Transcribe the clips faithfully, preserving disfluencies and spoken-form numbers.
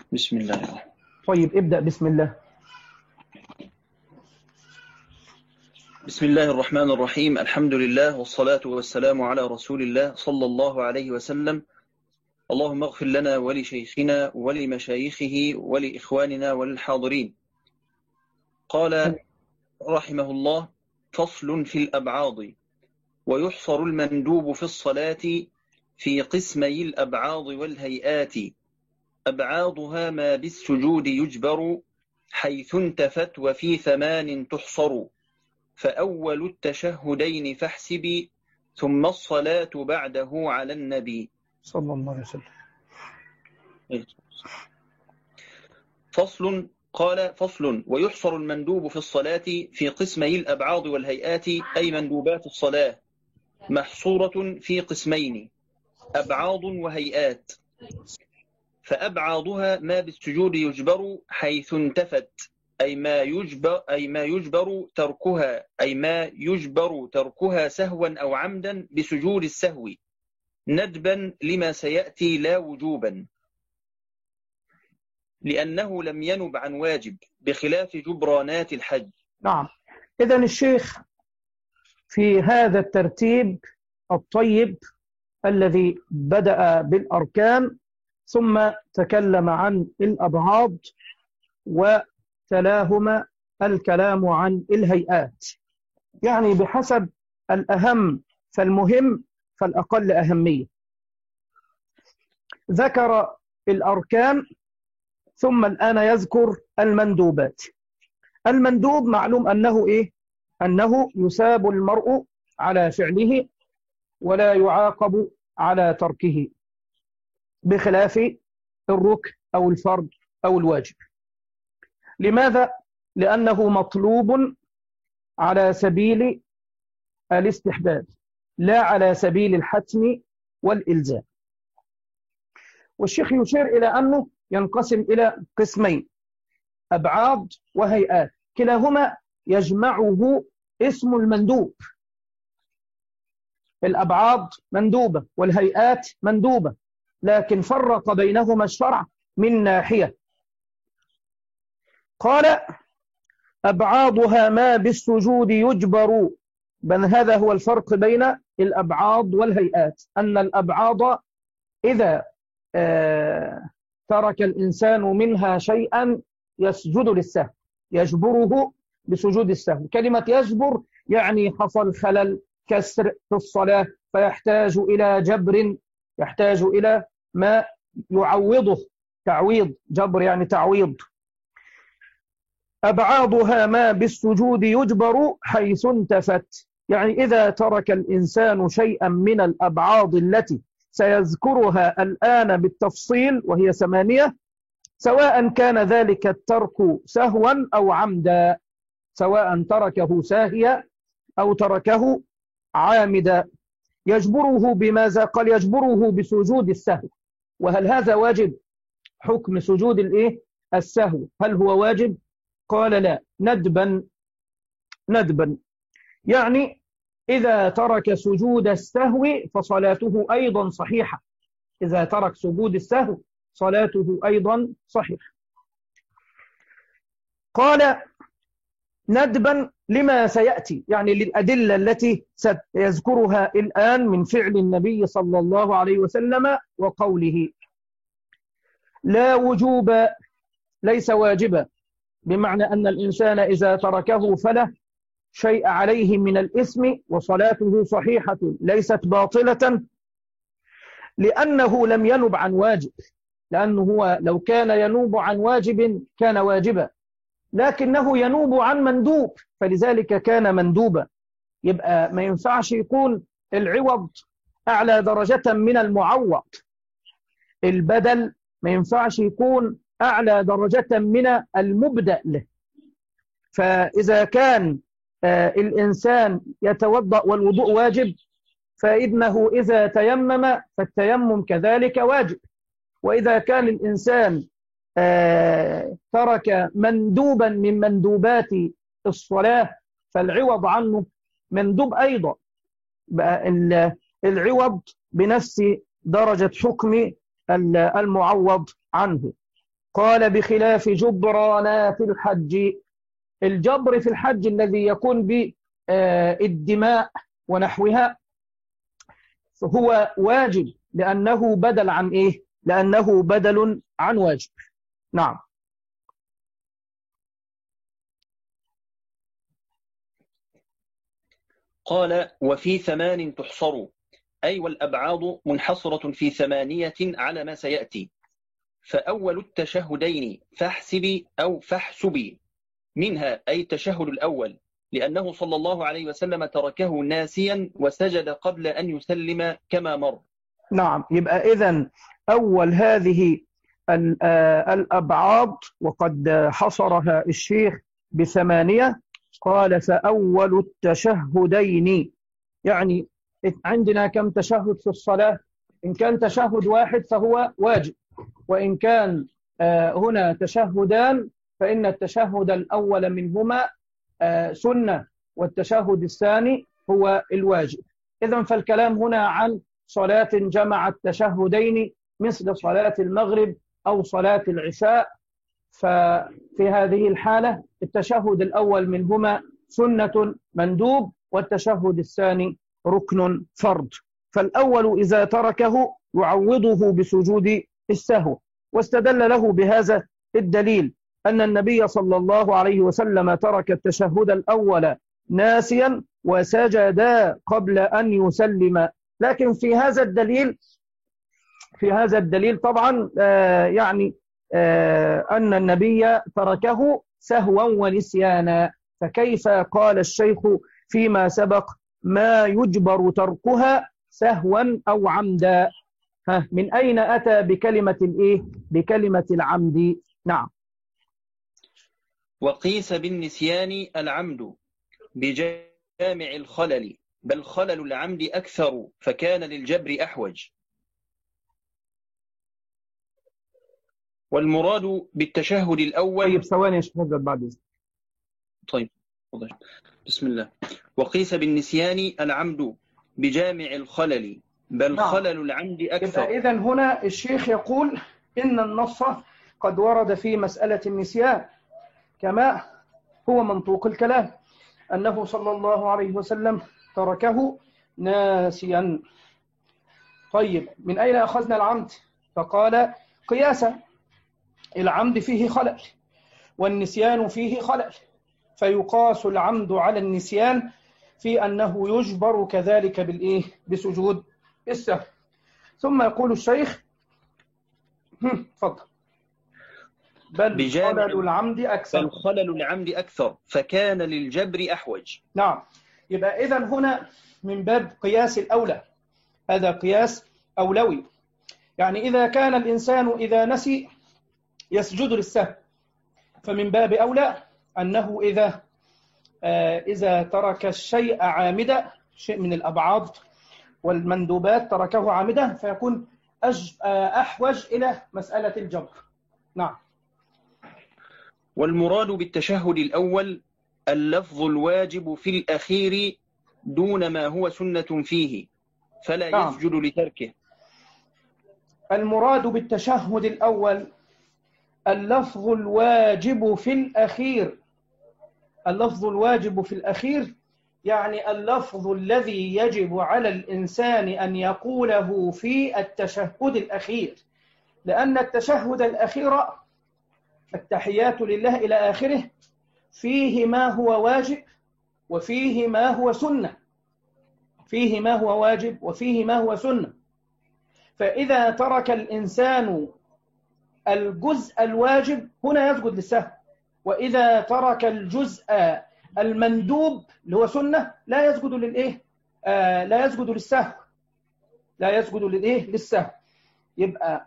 بسم الله الرحمن. طيب ابدأ. بسم الله. بسم الله الرحمن الرحيم. الحمد لله والصلاة والسلام على رسول الله صلى الله عليه وسلم. اللهم اغفر لنا ولشيخنا ولمشايخه ولإخواننا وللحاضرين. قال رحمه الله: فصل في الأبعاض. ويحصر المندوب في الصلاة في قسمي الأبعاض والهيئات. أبعاضها ما بالسجود يجبر، حيث انتفت وفي ثمان تحصر. فأول التشهدين فاحسبي، ثم الصلاة بعده على النبي صلى الله عليه وسلم. فصل. قال: فصل. ويحصر المندوب في الصلاة في قسمي الأبعاض والهيئات، أي مندوبات الصلاة محصورة في قسمين: أبعاض وهيئات. فأبعاضها ما بالسجود يجبر، حيث انتفت، أي ما يجبر أي ما يجبر تركها أي ما يجبر تركها سهوا أو عمدا بسجود السهو، ندبا لما سيأتي لا وجوبا، لأنه لم ينب عن واجب، بخلاف جبرانات الحج. نعم. إذن الشيخ في هذا الترتيب الطيب الذي بدأ بالأركان ثم تكلم عن الأبعاض وتلاهما الكلام عن الهيئات، يعني بحسب الأهم فالمهم فالأقل أهمية. ذكر الأركان ثم الآن يذكر المندوبات. المندوب معلوم أنه إيه؟ أنه يثاب المرء على فعله ولا يعاقب على تركه، بخلاف الركن أو الفرض أو الواجب. لماذا؟ لأنه مطلوب على سبيل الاستحباب لا على سبيل الحتم والإلزام. والشيخ يشير إلى أنه ينقسم إلى قسمين: أبعاض وهيئات، كلاهما يجمعه اسم المندوب. الأبعاض مندوبة والهيئات مندوبة، لكن فرق بينهما الشرع من ناحية. قال: أبعاضها ما بالسجود يجبر. بل هذا هو الفرق بين الأبعاض والهيئات، أن الأبعاض إذا آه ترك الإنسان منها شيئا يسجد للسهو، يجبره بسجود السهو. كلمة يجبر يعني حصل خلل، كسر في الصلاة، فيحتاج إلى جبر، يحتاج إلى ما يعوضه، تعويض. جبر يعني تعويض. أبعاضها ما بالسجود يجبر، حيث انتفت، يعني إذا ترك الإنسان شيئا من الأبعاض التي سيذكرها الآن بالتفصيل وهي ثمانية، سواء كان ذلك الترك سهوا أو عمدا، سواء تركه ساهيا أو تركه عامدا، يجبره بماذا؟ قال: يجبره بسجود السهو. وهل هذا واجب؟ حكم سجود الإيه؟ السهو، هل هو واجب؟ قال: لا، ندبا. ندبا يعني إذا ترك سجود السهو فصلاته أيضا صحيحة. إذا ترك سجود السهو صلاته أيضا صحيحة. قال: ندبا لما سيأتي، يعني للأدلة التي سيذكرها الآن من فعل النبي صلى الله عليه وسلم وقوله. لا وجوب، ليس واجبا، بمعنى أن الإنسان إذا تركه فلا شيء عليه من الإثم وصلاته صحيحة ليست باطلة، لأنه لم ينب عن واجب. لأنه هو لو كان ينوب عن واجب كان واجبا، لكنه ينوب عن مندوب، فلذلك كان مندوبا. يبقى ما ينفعش يكون العوض أعلى درجة من المعوض، البدل ما ينفعش يكون أعلى درجة من المبدأ له. فإذا كان آه الإنسان يتوضأ والوضوء واجب، فإنه إذا تيمم فالتيمم كذلك واجب. وإذا كان الإنسان آه ترك مندوبا من مندوبات الصلاة فالعوض عنه مندوب أيضا، العوض بنفس درجة حكم المعوض عنه. قال بخلاف جبرانات الحج. الجبر في الحج الذي يكون بالدماء ونحوها هو واجب، لأنه بدل عن إيه؟ لأنه بدل عن واجب. نعم. قال وفي ثمان تحصر، أي والأبعاض منحصرة في ثمانية على ما سيأتي. فأول التشهدين فاحسبي أو فاحسبي، منها أي التشهد الأول، لأنه صلى الله عليه وسلم تركه ناسيا وسجد قبل أن يسلم كما مر. نعم. يبقى إذن أول هذه الأبعاض، وقد حصرها الشيخ بثمانية، قال فأول التشهدين، يعني عندنا كم تشهد في الصلاة؟ إن كان تشهد واحد فهو واجب، وإن كان هنا تشهدان فإن التشهد الأول منهما سنة والتشهد الثاني هو الواجب. إذن فالكلام هنا عن صلاة جمعت تشهدين مثل صلاة المغرب أو صلاة العشاء، ففي هذه الحالة التشهد الأول منهما سنة مندوب، والتشهد الثاني ركن فرض. فالأول إذا تركه يعوضه بسجود السهو، واستدل له بهذا الدليل أن النبي صلى الله عليه وسلم ترك التشهد الأول ناسيا وسجد قبل أن يسلم. لكن في هذا الدليل في هذا الدليل طبعا آه يعني آه أن النبي تركه سهوا ونسيانا، فكيف قال الشيخ فيما سبق ما يجبر تركها سهوا أو عمدا؟ ها، من أين أتى بكلمة الإيه؟ بكلمة العمد. نعم. وقيس بالنسيان العمد بجامع الخلل، بل خلل العمد أكثر فكان للجبر أحوج. والمراد بالتشهد الأول. طيب ثواني يا شيخ بعد إذنك. طيب بسم الله. وقيس بالنسيان العمد بجامع الخلل، بل نعم. خلل العمد أكثر. إذن هنا الشيخ يقول إن النص قد ورد في مسألة النسيان كما هو منطوق الكلام، أنه صلى الله عليه وسلم تركه ناسيا. طيب من أين أخذنا العمد؟ فقال قياسا، العمد فيه خلل والنسيان فيه خلل، فيقاس العمد على النسيان في أنه يجبر كذلك بالإيه؟ بسجود السهو. ثم يقول الشيخ تفضل بل خلل العمد أكثر بل خلل العمد أكثر فكان للجبر أحوج. نعم. يبقى إذن هنا من باب قياس الأولى، هذا قياس أولوي، يعني إذا كان الإنسان إذا نسي يسجد للسهو، فمن باب أولى أنه إذا آه إذا ترك الشيء عامدا، شيء من الأبعاد والمندوبات تركه عامدا، فيكون أج آه أحوج إلى مسألة الجبر. نعم. والمراد بالتشهد الأول اللفظ الواجب في الأخير دون ما هو سنة فيه، فلا نعم. يسجد لتركه. المراد بالتشهد الأول اللفظ الواجب في الأخير، اللفظ الواجب في الأخير يعني اللفظ الذي يجب على الإنسان أن يقوله في التشهد الأخير، لأن التشهد الأخير التحيات لله إلى آخره فيه ما هو واجب وفيه ما هو سنة، فيه ما هو واجب وفيه ما هو سنة. فإذا ترك الإنسان الجزء الواجب هنا يسجد للسهو، وإذا ترك الجزء المندوب اللي هو سنة لا يسجد للإيه؟ آه لا يسجد للسهو، لا يسجد للإيه؟ للسهو. يبقى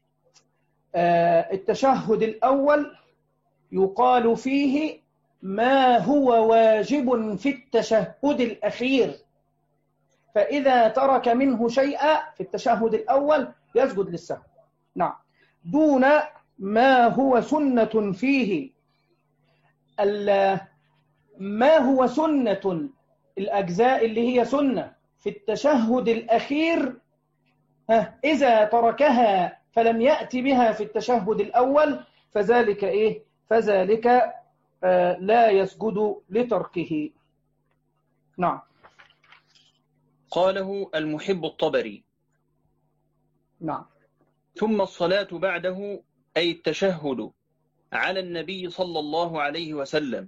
آه التشهد الأول يقال فيه ما هو واجب في التشهد الأخير، فإذا ترك منه شيئا في التشهد الأول يسجد للسهو. نعم. دون ما هو سنة فيه. ما هو سنة الأجزاء اللي هي سنة في التشهد الأخير إذا تركها فلم يأتي بها في التشهد الأول فذلك إيه؟ فذلك آه لا يسجد لتركه. نعم. قاله المحب الطبري. نعم. ثم الصلاة بعده أي التشهد على النبي صلى الله عليه وسلم،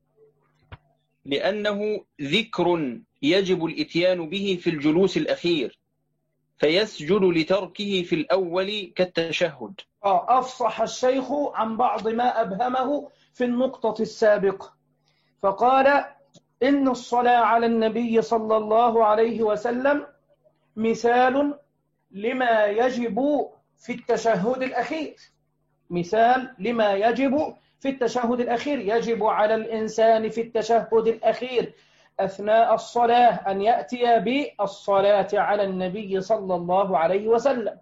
لأنه ذكر يجب الإتيان به في الجلوس الأخير، فيسجد لتركه في الأول كالتشهد. أفصح الشيخ عن بعض ما أبهمه في النقطة السابقة، فقال إن الصلاة على النبي صلى الله عليه وسلم مثال لما يجب في التشهد الأخير، مثال لما يجب في التشهد الأخير. يجب على الإنسان في التشهد الأخير أثناء الصلاة أن يأتي بالصلاة على النبي صلى الله عليه وسلم.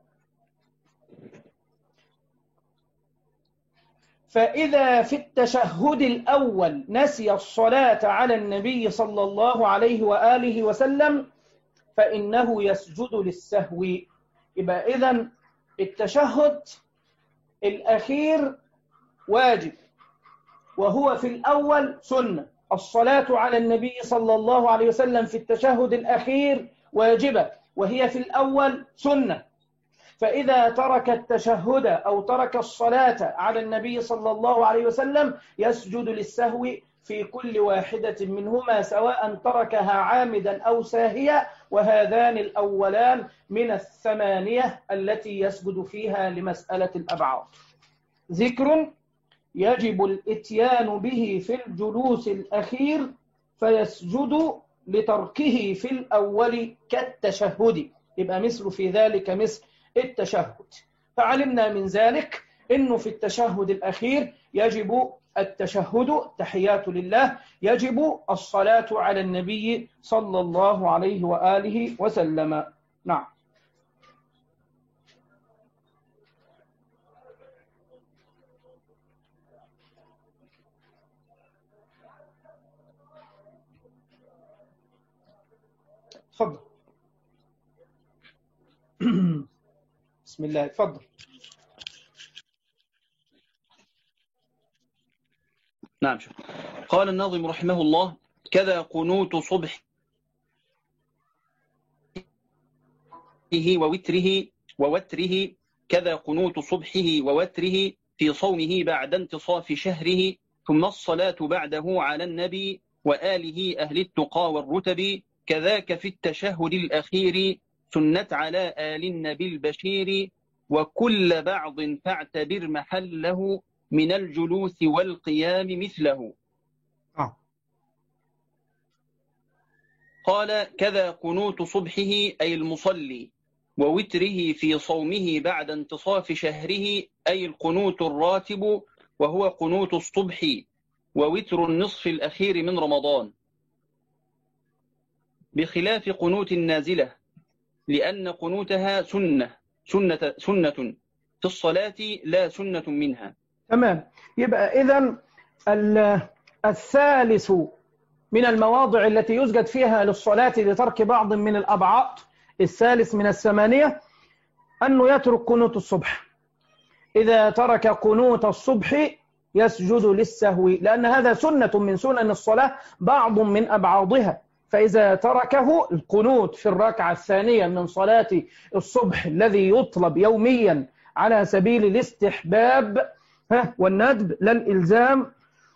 فإذا في التشهد الأول نسي الصلاة على النبي صلى الله عليه وآله وسلم فإنه يسجد للسهو. يبقى إذن التشهد الأخير واجب، وهو في الأول سنة. الصلاة على النبي صلى الله عليه وسلم في التشهد الأخير واجبة، وهي في الأول سنة. فإذا ترك التشهد أو ترك الصلاة على النبي صلى الله عليه وسلم يسجد للسهو في كل واحدة منهما، سواء تركها عامدا أو ساهيا، وهذان الأولان من الثمانية التي يسجد فيها لمسألة الأبعاد. ذكر يجب الإتيان به في الجلوس الأخير فيسجد لتركه في الأول كالتشهد، يبقى مثل في ذلك مثل التشهد. فعلمنا من ذلك أنه في التشهد الأخير يجب التشهد تحيات لله، يجب الصلاة على النبي صلى الله عليه وآله وسلم. نعم. تفضل. بسم الله، تفضل. نعم. شوف. قال الناظم رحمه الله: كذا قنوت صبحه ووتره ووتره كذا قنوت صبحه ووتره في صومه بعد انتصاف شهره، ثم الصلاة بعده على النبي وآله أهل التقى والرتب، كذاك في التشهد الأخير سنت على آل النبي البشير، وكل بعض فاعتبر محله من الجلوس والقيام مثله. آه. قال: كذا قنوت صبحه أي المصلي، ووتره في صومه بعد انتصاف شهره أي القنوت الراتب، وهو قنوت الصبح ووتر النصف الأخير من رمضان، بخلاف قنوت النازلة، لأن قنوتها سنة سنة سنة في الصلاة لا سنة منها. تمام. يبقى إذن الثالث من المواضع التي يسجد فيها للصلاة لترك بعض من الأبعاد، الثالث من الثمانية، أنه يترك قنوت الصبح. إذا ترك قنوت الصبح يسجد للسهو، لأن هذا سنة من سنن الصلاة، بعض من أبعادها. فإذا تركه القنوت في الركعة الثانية من صلاة الصبح الذي يطلب يوميا على سبيل الاستحباب والندب، لا الإلزام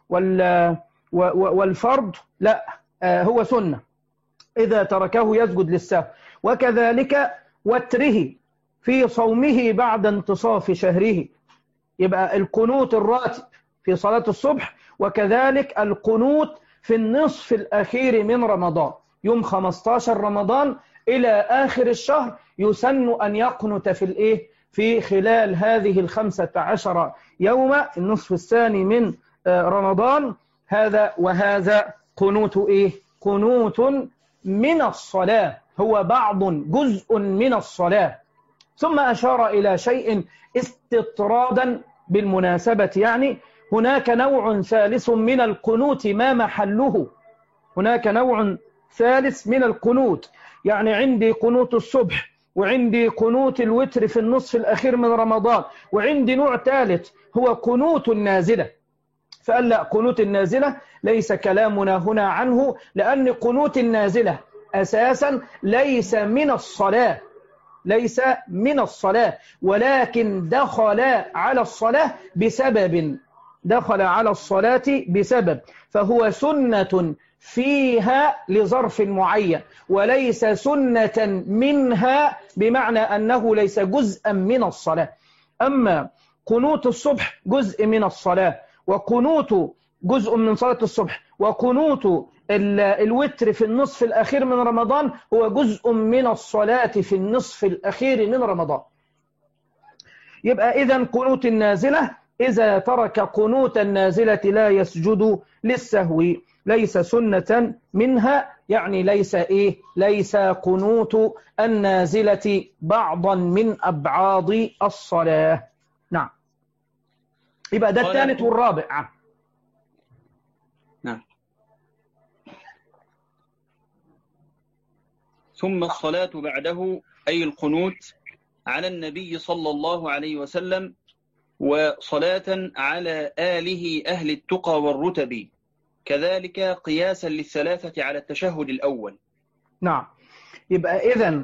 والفرض، لا، هو سنة، إذا تركه يسجد للسهو. وكذلك وتره في صومه بعد انتصاف شهره، يبقى القنوت الراتب في صلاة الصبح، وكذلك القنوت في النصف الأخير من رمضان، يوم خمسة عشر رمضان إلى آخر الشهر يسن أن يقنت في الإيه؟ في خلال هذه الخمسة عشر يوم في النصف الثاني من رمضان. هذا وهذا قنوت إيه؟ قنوت من الصلاة، هو بعض جزء من الصلاة. ثم أشار إلى شيء استطرادا بالمناسبة، يعني هناك نوع ثالث من القنوت ما محله، هناك نوع ثالث من القنوت، يعني عندي قنوت الصبح وعندي قنوت الوتر في النصف الأخير من رمضان، وعندي نوع ثالث هو قنوت النازلة. فقال لا، قنوت النازلة ليس كلامنا هنا عنه، لأن قنوت النازلة أساسا ليس من الصلاة، ليس من الصلاة، ولكن دخل على الصلاة بسبب، دخل على الصلاة بسبب، فهو سنة فيها لظرف معين، وليس سنة منها بمعنى أنه ليس جزءا من الصلاة. أما قنوت الصبح جزء من الصلاة، وقنوت جزء من صلاة الصبح، وقنوت الوتر في النصف الأخير من رمضان هو جزء من الصلاة في النصف الأخير من رمضان. يبقى إذن قنوت النازلة إذا ترك قنوت النازلة لا يسجد للسهو، ليس سنة منها، يعني ليس إيه؟ ليس قنوت النازلة بعضا من أبعاض الصلاة. نعم. يبقى ده الثالث والرابع. نعم. ثم الصلاة بعده أي القنوت على النبي صلى الله عليه وسلم، وصلاة على آله أهل التقى والرتب، كذلك قياسا للثلاثة على التشهد الأول. نعم. يبقى إذن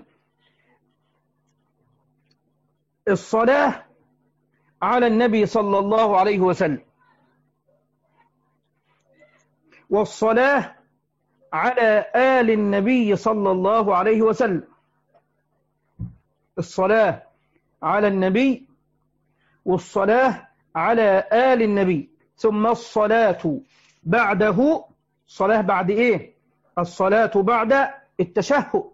الصلاة على النبي صلى الله عليه وسلم، والصلاة على آل النبي صلى الله عليه وسلم، الصلاة على النبي والصلاة على آل النبي، ثم الصلاة بعده، الصلاة بعد إيه؟ الصلاة بعد التشهد،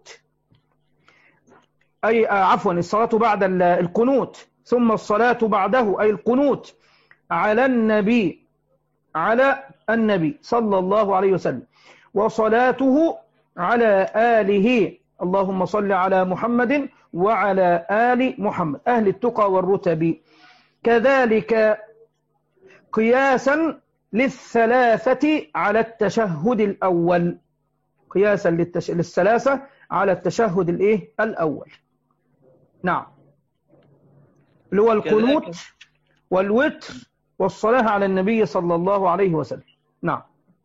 أي عفوا الصلاة بعد القنوت، ثم الصلاة بعده أي القنوت على النبي، على النبي صلى الله عليه وسلم، وصلاته على آله، اللهم صل على محمد وعلى آل محمد أهل التقى والرتب، كذلك قياسا للثلاثة على التشهد الأول، قياسا للتش... للثلاثة على التشهد الإيه؟ الأول. نعم. اللي هو القنوت والوتر والصلاة على النبي صلى الله عليه وسلم. نعم.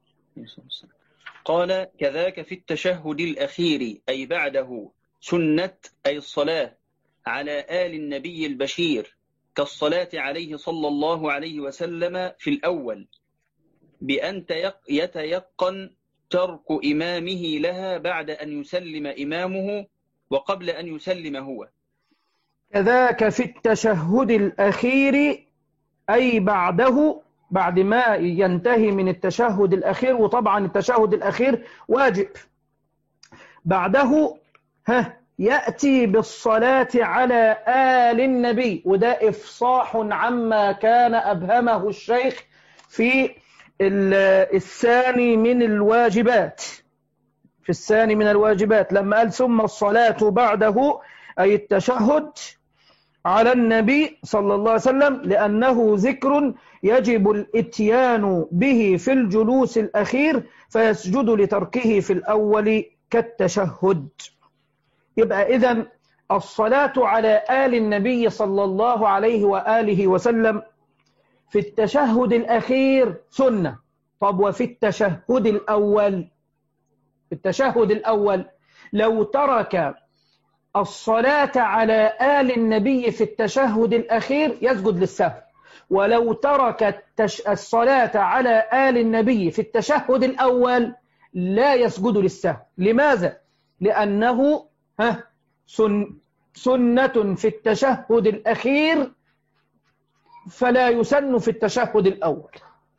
قال كذاك في التشهد الأخير أي بعده سنة أي الصلاة على آل النبي البشير، كالصلاة عليه صلى الله عليه وسلم في الأول، بأن يتيقن ترك إمامه لها بعد أن يسلم إمامه وقبل أن يسلم هو. كذاك في التشهد الأخير أي بعده، بعد ما ينتهي من التشهد الأخير، وطبعا التشهد الأخير واجب، بعده ها يأتي بالصلاة على آل النبي، وده إفصاح عما كان أبهمه الشيخ في الثاني من الواجبات، في الثاني من الواجبات لما قال ثم الصلاة بعده أي التشهد على النبي صلى الله عليه وسلم، لأنه ذكر يجب الاتيان به في الجلوس الأخير فيسجد لتركه في الأول كالتشهد. يبقى إذن الصلاة على آل النبي صلى الله عليه وآله وسلم في التشهد الأخير سنة. طب وفي التشهد الأول، في التشهد الأول لو ترك الصلاة على آل النبي في التشهد الأخير يسجد للسهو، ولو ترك التش... الصلاة على آل النبي في التشهد الأول لا يسجد للسهو. لماذا؟ لأنه ها سن... سنة في التشهد الأخير فلا يسن في التشهد الأول،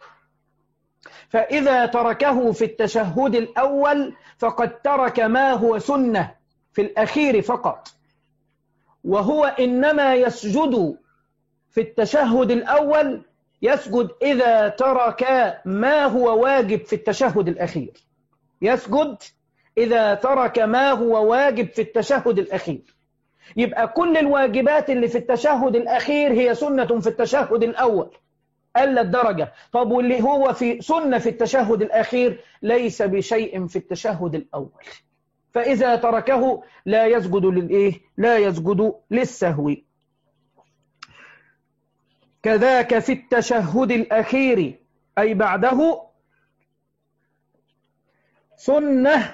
فإذا تركه في التشهد الأول فقد ترك ما هو سنة في الأخير فقط، وهو إنما يسجد في التشهد الأول، يسجد إذا ترك ما هو واجب في التشهد الأخير، يسجد إذا ترك ما هو واجب في التشهد الأخير. يبقى كل الواجبات اللي في التشهد الأخير هي سنة في التشهد الأول ألا الدرجة. طب واللي هو في سنة في التشهد الأخير ليس بشيء في التشهد الأول. فإذا تركه لا يسجد للإيه؟ لا يسجد للسهو. كذاك في التشهد الأخير أي بعده سنة،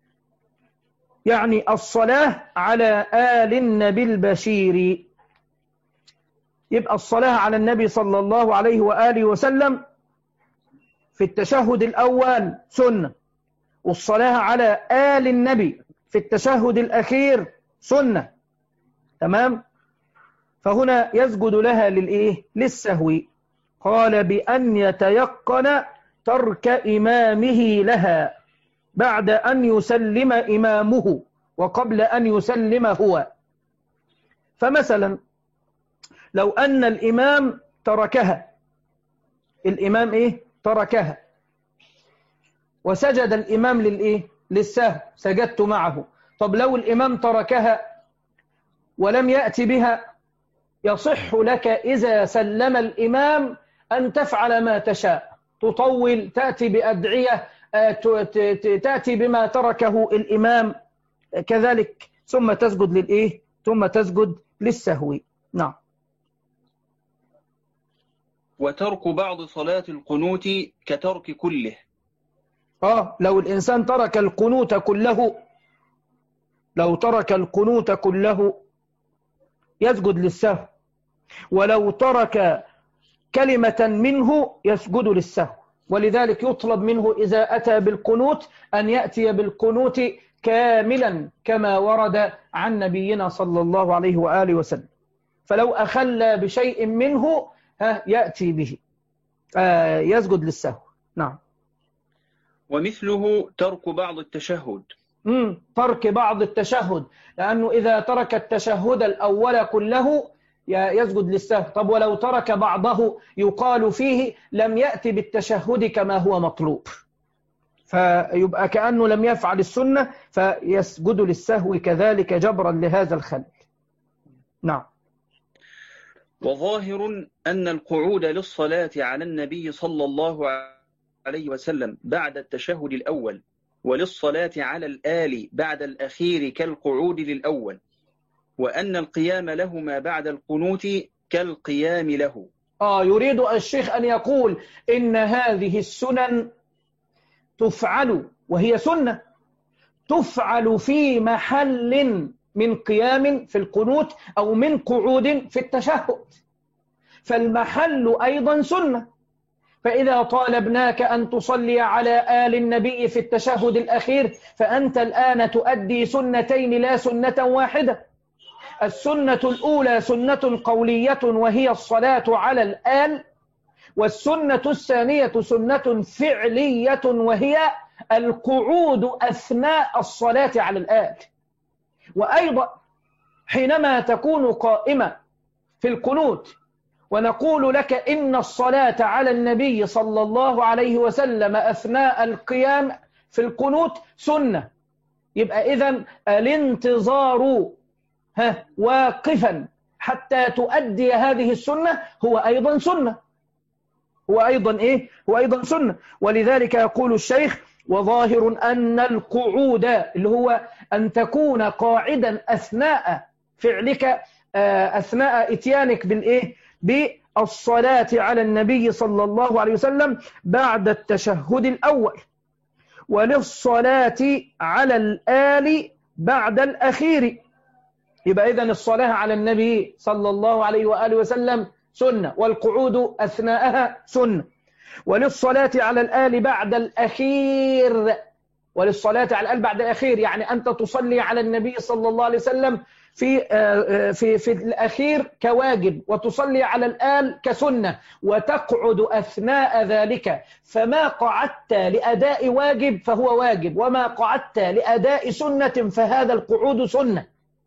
يعني الصلاة على آل النبي البشير. يبقى الصلاة على النبي صلى الله عليه وآله وسلم في التشهد الأول سنة، والصلاة على آل النبي في التشهد الأخير سنة. تمام؟ فهنا يسجد لها للإيه؟ للسهو. قال بأن يتيقن ترك إمامه لها بعد أن يسلم إمامه وقبل أن يسلم هو. فمثلا لو أن الإمام تركها، الإمام إيه؟ تركها وسجد الإمام للإيه؟ للسهو، سجدت معه. طب لو الإمام تركها ولم يأتي بها، يصح لك إذا سلم الإمام أن تفعل ما تشاء، تطول، تأتي بأدعية، تأتي بما تركه الإمام كذلك، ثم تسجد للإيه؟ ثم تسجد للسهو. نعم. وترك بعض صلاة القنوت كترك كله. آه لو الإنسان ترك القنوت كله، لو ترك القنوت كله يسجد للسهو، ولو ترك كلمة منه يسجد للسهو. ولذلك يطلب منه إذا أتى بالقنوت أن يأتي بالقنوت كاملا كما ورد عن نبينا صلى الله عليه وآله وسلم. فلو أخلى بشيء منه ها يأتي به، آه يسجد للسهو. نعم. ومثله ترك بعض التشهد. مم. ترك بعض التشهد، لأنه إذا ترك التشهد الأول كله يسجد للسهو. طب ولو ترك بعضه يقال فيه لم يأتي بالتشهد كما هو مطلوب، فيبقى كأنه لم يفعل السنة فيسجد للسهو كذلك جبرا لهذا الخلل. نعم. وظاهر أن القعود للصلاة على النبي صلى الله عليه وسلم بعد التشهد الأول وللصلاة على الآل بعد الأخير كالقعود للأول، وأن القيام لهما بعد القنوت كالقيام له. آه يريد الشيخ أن يقول إن هذه السنن تفعل، وهي سنة تفعل في محل من قيام في القنوت أو من قعود في التشهد، فالمحل أيضا سنة. فإذا طالبناك أن تصلي على آل النبي في التشهد الأخير فأنت الآن تؤدي سنتين لا سنة واحدة. السنة الأولى سنة قولية وهي الصلاة على الآل، والسنة الثانية سنة فعلية وهي القعود أثناء الصلاة على الآل. وأيضا حينما تكون قائمة في القنوت ونقول لك إن الصلاة على النبي صلى الله عليه وسلم أثناء القيام في القنوت سنة، يبقى إذن الانتظار ها واقفا حتى تؤدي هذه السنة هو أيضا سنة، هو أيضا إيه؟ هو أيضا سنة. ولذلك يقول الشيخ وظاهر أن القعود اللي هو أن تكون قاعدا أثناء فعلك، أثناء إتيانك بالإيه؟ بالصلاة على النبي صلى الله عليه وسلم بعد التشهد الأول، وللصلاة على الآل بعد الأخير. يبقى إذن الصلاة على النبي صلى الله عليه وآله وسلم سنة، والقعود أثناءها سنة، وللصلاة على الآل بعد الأخير، وللصلاة على الآل بعد الأخير يعني أنت تصلي على النبي صلى الله عليه وسلم في في في الأخير كواجب، وتصلي على الآل كسنة، وتقعد أثناء ذلك. فما قعدت لأداء واجب فهو واجب، وما قعدت لأداء سنة فهذا القعود سنة.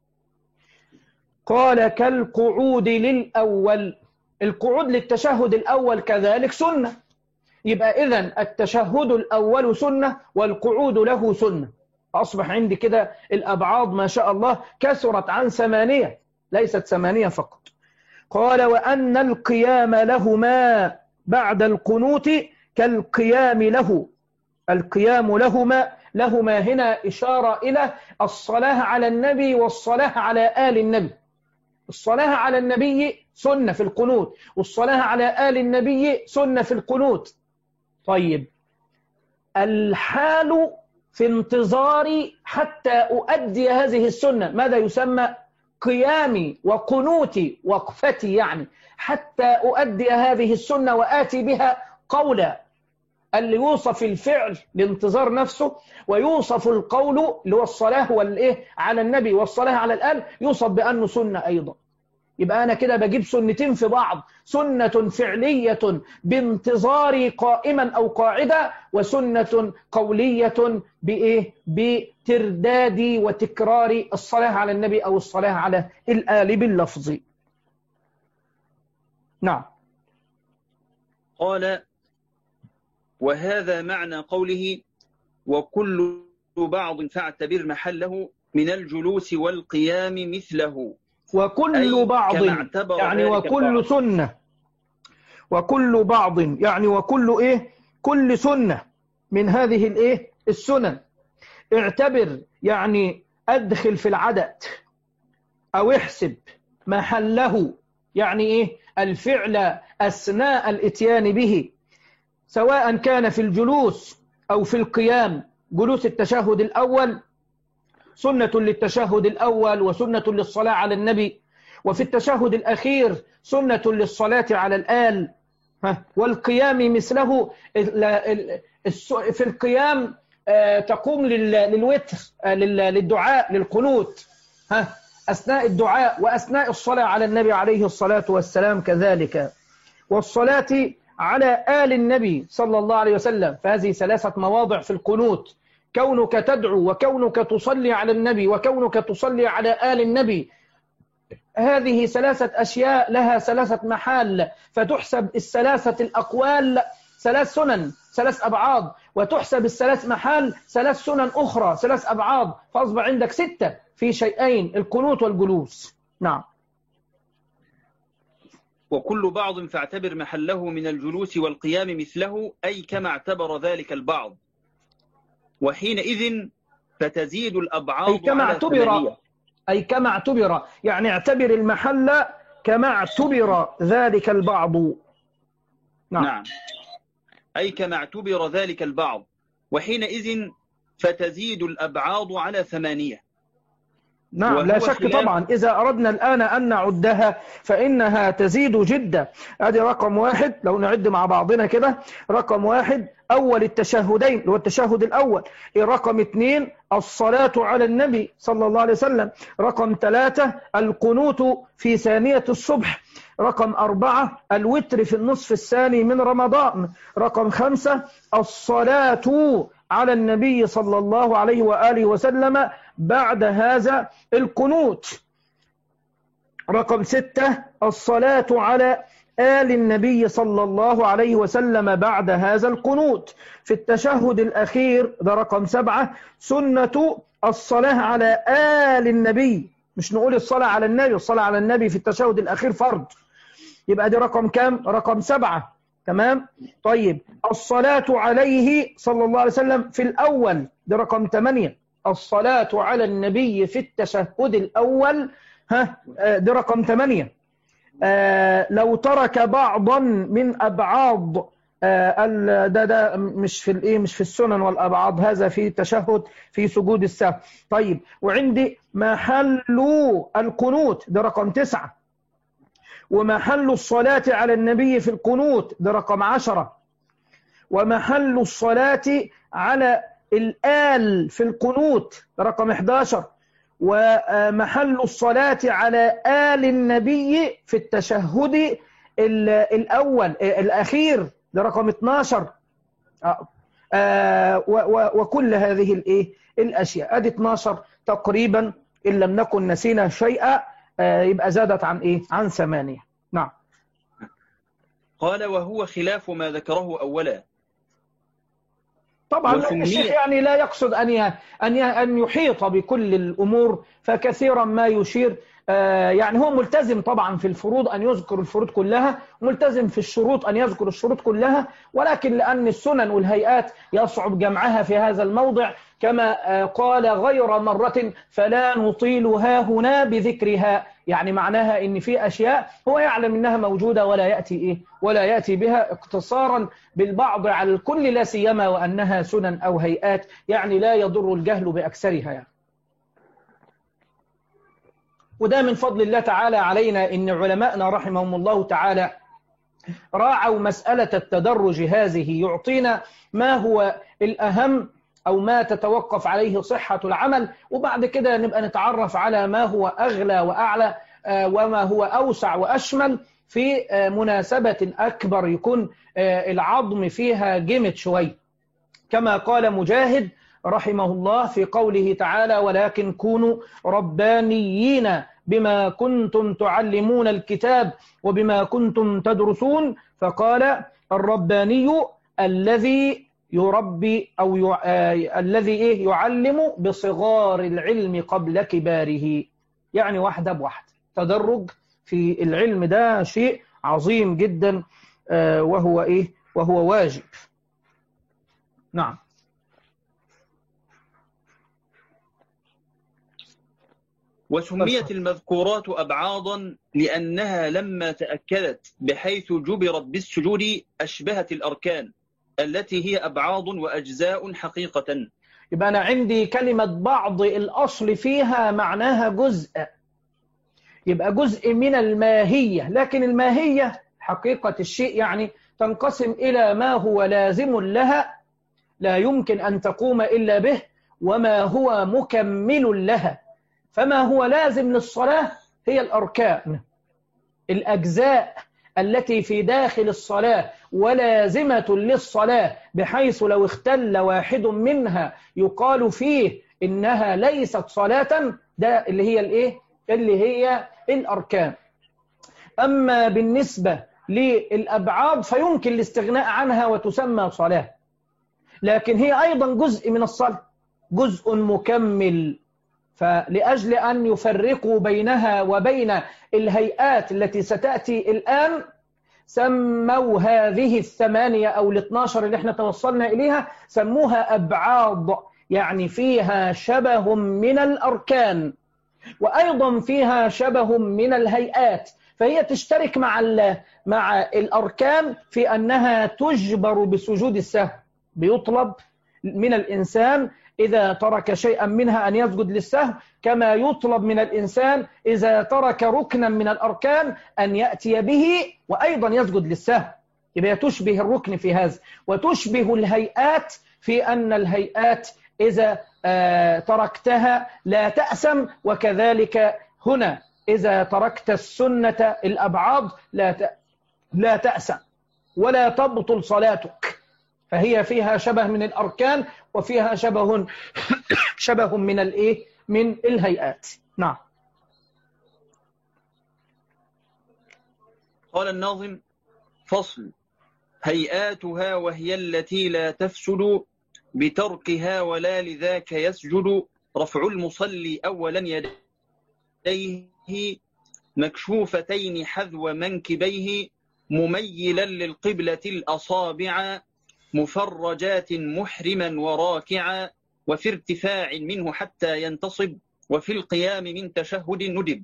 قال كالقعود للأول، القعود للتشهد الأول كذلك سنة. يبقى إذن التشهد الأول سنة والقعود له سنة. أصبح عندي كده الأبعاد ما شاء الله كثرت عن ثمانية، ليست ثمانية فقط. قال وأن القيام لهما بعد القنوت كالقيام له، القيام لهما لهما هنا إشارة إلى الصلاة على النبي والصلاة على آل النبي. الصلاة على النبي سنة في القنوت، والصلاة على آل النبي سنة في القنوت. طيب، الحال في انتظاري حتى أؤدي هذه السنة ماذا يسمى؟ قيامي وقنوتي، وقفتي يعني، حتى أؤدي هذه السنة وآتي بها قولا. اللي يوصف الفعل الانتظار نفسه، ويوصف القول اللي هو الصلاة والإيه على النبي والصلاة على الآل يوصف بأنه سنة أيضا. يبقى أنا كده بجيب سنتين في بعض، سنة فعلية بانتظاري قائما أو قاعدة، وسنة قولية بإيه؟ بتردادي وتكرار الصلاة على النبي أو الصلاة على الآل باللفظ. نعم. قال: وهذا معنى قوله: وكل بعض فاعتبر محله من الجلوس والقيام مثله. وكل بعض يعني وكل سنة، وكل بعض يعني وكل إيه؟ كل سنة من هذه الإيه؟ السنن. اعتبر يعني أدخل في العدد، أو احسب محله، يعني إيه؟ الفعل أثناء الإتيان به، سواء كان في الجلوس أو في القيام. جلوس التشهد الأول سنة للتشهد الأول وسنة للصلاة على النبي، وفي التشهد الأخير سنة للصلاة على الآل. والقيام مثله، في القيام تقوم للوتر، للدعاء، للقنوت أثناء الدعاء وأثناء الصلاة على النبي عليه الصلاة والسلام كذلك، والصلاة على آل النبي صلى الله عليه وسلم. فهذه ثلاثة مواضع في القنوت: كونك تدعو، وكونك تصلي على النبي، وكونك تصلي على آل النبي. هذه ثلاثة أشياء لها ثلاثة محال، فتحسب الثلاثة الأقوال ثلاث سنن، ثلاث أبعاد، وتحسب الثلاث محال ثلاث سنن أخرى، ثلاث أبعاد، فأصبح عندك ستة في شيئين: القنوت والجلوس. نعم. وكل بعض فاعتبر محله من الجلوس والقيام مثله، أي كما اعتبر ذلك البعض، وحينئذ فتزيد الأبعاد أي كما على اعتبر ثمانية. أي كما اعتبر يعني اعتبر المحل كما اعتبر ذلك البعض. نعم. نعم، أي كما اعتبر ذلك البعض، وحينئذ فتزيد الأبعاد على ثمانية. نعم، لا شك طبعا. إذا أردنا الآن أن نعدها فإنها تزيد جدا. هذه رقم واحد، لو نعد مع بعضنا كده: رقم واحد أول التشهدين اللي هو التشهد الأول، رقم اثنين الصلاة على النبي صلى الله عليه وسلم، رقم ثلاثة القنوت في ثانية الصبح، رقم أربعة الوتر في النصف الثاني من رمضان، رقم خمسة الصلاة على النبي صلى الله عليه وآله وسلم بعد هذا القنوت، رقم ستة الصلاة على آل النبي صلى الله عليه وسلم بعد هذا القنوت. في التشهد الأخير ده رقم سبعة سنة الصلاة على آل النبي، مش نقول الصلاة على النبي، الصلاة على النبي في التشهد الأخير فرض، يبقى دي رقم كام؟ رقم سبعة. تمام. طيب، الصلاة عليه صلى الله عليه وسلم في الأول ده رقم ثمانية، الصلاة على النبي في التشهد الأول ها ده رقم ثمانية. آه لو ترك بعضا من أبعاد آه ده ده مش في الايه مش في السنن والأبعاد، هذا في تشهد في سجود السهو. طيب، وعندي محل القنوت ده رقم تسعة، ومحل الصلاة على النبي في القنوت ده رقم عشرة، ومحل الصلاة على الآل في القنوت ده رقم إحدى عشر، ومحل الصلاة على آل النبي في التشهد الأول الأخير ده رقم اثني عشر. وكل هذه الإيه الأشياء ادي اثني عشر تقريبا، إن لم نكن نسينا شيئا يبقى زادت عن إيه عن ثمانية. نعم. قال: وهو خلاف ما ذكره أولا. طبعا الشيخ يعني لا يقصد أن أن أن يحيط بكل الأمور، فكثيرا ما يشير يعني هو ملتزم طبعا في الفروض أن يذكر الفروض كلها، ملتزم في الشروط أن يذكر الشروط كلها، ولكن لأن السنن والهيئات يصعب جمعها في هذا الموضع كما قال غير مرة فلا نطيلها هنا بذكرها، يعني معناها إن في أشياء هو يعلم أنها موجودة ولا يأتي إيه ولا يأتي بها اقتصارا بالبعض على الكل، لا سيما وأنها سنن أو هيئات، يعني لا يضر الجهل بأكثرها يعني. وده من فضل الله تعالى علينا إن علماءنا رحمهم الله تعالى راعوا مسألة التدرج هذه، يعطينا ما هو الأهم أو ما تتوقف عليه صحة العمل، وبعد كده نبقى نتعرف على ما هو أغلى وأعلى وما هو أوسع وأشمل في مناسبة أكبر يكون العظم فيها جمد شوي، كما قال مجاهد رحمه الله في قوله تعالى ولكن كونوا ربانيين بما كنتم تعلمون الكتاب وبما كنتم تدرسون، فقال الرباني الذي يربي أو ي... آه... الذي إيه يعلم بصغار العلم قبل كباره، يعني واحدة بواحدة. تدرج في العلم ده شيء عظيم جدا، آه وهو إيه وهو واجب. نعم. وسميت المذكورات أبعاضا لأنها لما تأكدت بحيث جبرت بالسجود أشبهت الأركان التي هي أبعاض وأجزاء حقيقة. يبقى أنا عندي كلمة بعض الأصل فيها معناها جزء، يبقى جزء من الماهية، لكن الماهية حقيقة الشيء يعني تنقسم إلى ما هو لازم لها لا يمكن أن تقوم إلا به، وما هو مكمل لها. فما هو لازم للصلاة هي الأركان، الأجزاء التي في داخل الصلاة ولازمة للصلاة، بحيث لو اختل واحد منها يقال فيه إنها ليست صلاة، ده اللي هي الإيه؟ اللي هي الأركان. أما بالنسبة للأبعاد فيمكن الاستغناء عنها وتسمى صلاة، لكن هي أيضا جزء من الصلاة، جزء مكمل. فلأجل أن يفرقوا بينها وبين الهيئات التي ستأتي الآن سموا هذه الثمانية أو الاثناشر اللي احنا توصلنا إليها سموها أبعاض، يعني فيها شبه من الأركان وأيضا فيها شبه من الهيئات، فهي تشترك مع مع الأركان في أنها تجبر بسجود السهو. بيطلب من الإنسان إذا ترك شيئا منها أن يسجد للسهو، كما يطلب من الإنسان إذا ترك ركنا من الأركان أن يأتي به وأيضا يسجد للسهو. يبقى تشبه الركن في هذا، وتشبه الهيئات في أن الهيئات إذا آه تركتها لا تأسم، وكذلك هنا إذا تركت السنة الأبعاد لا لا تأسم ولا تبطل صلاتك، فهي فيها شبه من الأركان وفيها شبه شبه من الإيه من الهيئات. نعم. قال الناظم فصل هيئاتها وهي التي لا تفسد بتركها ولا لذاك يسجد رفع المصلي أولا يديه مكشوفتين حذو منكبيه مميلا للقبلة الأصابع مفرجات محرما وراكعا وفي ارتفاع منه حتى ينتصب وفي القيام من تشهد ندب.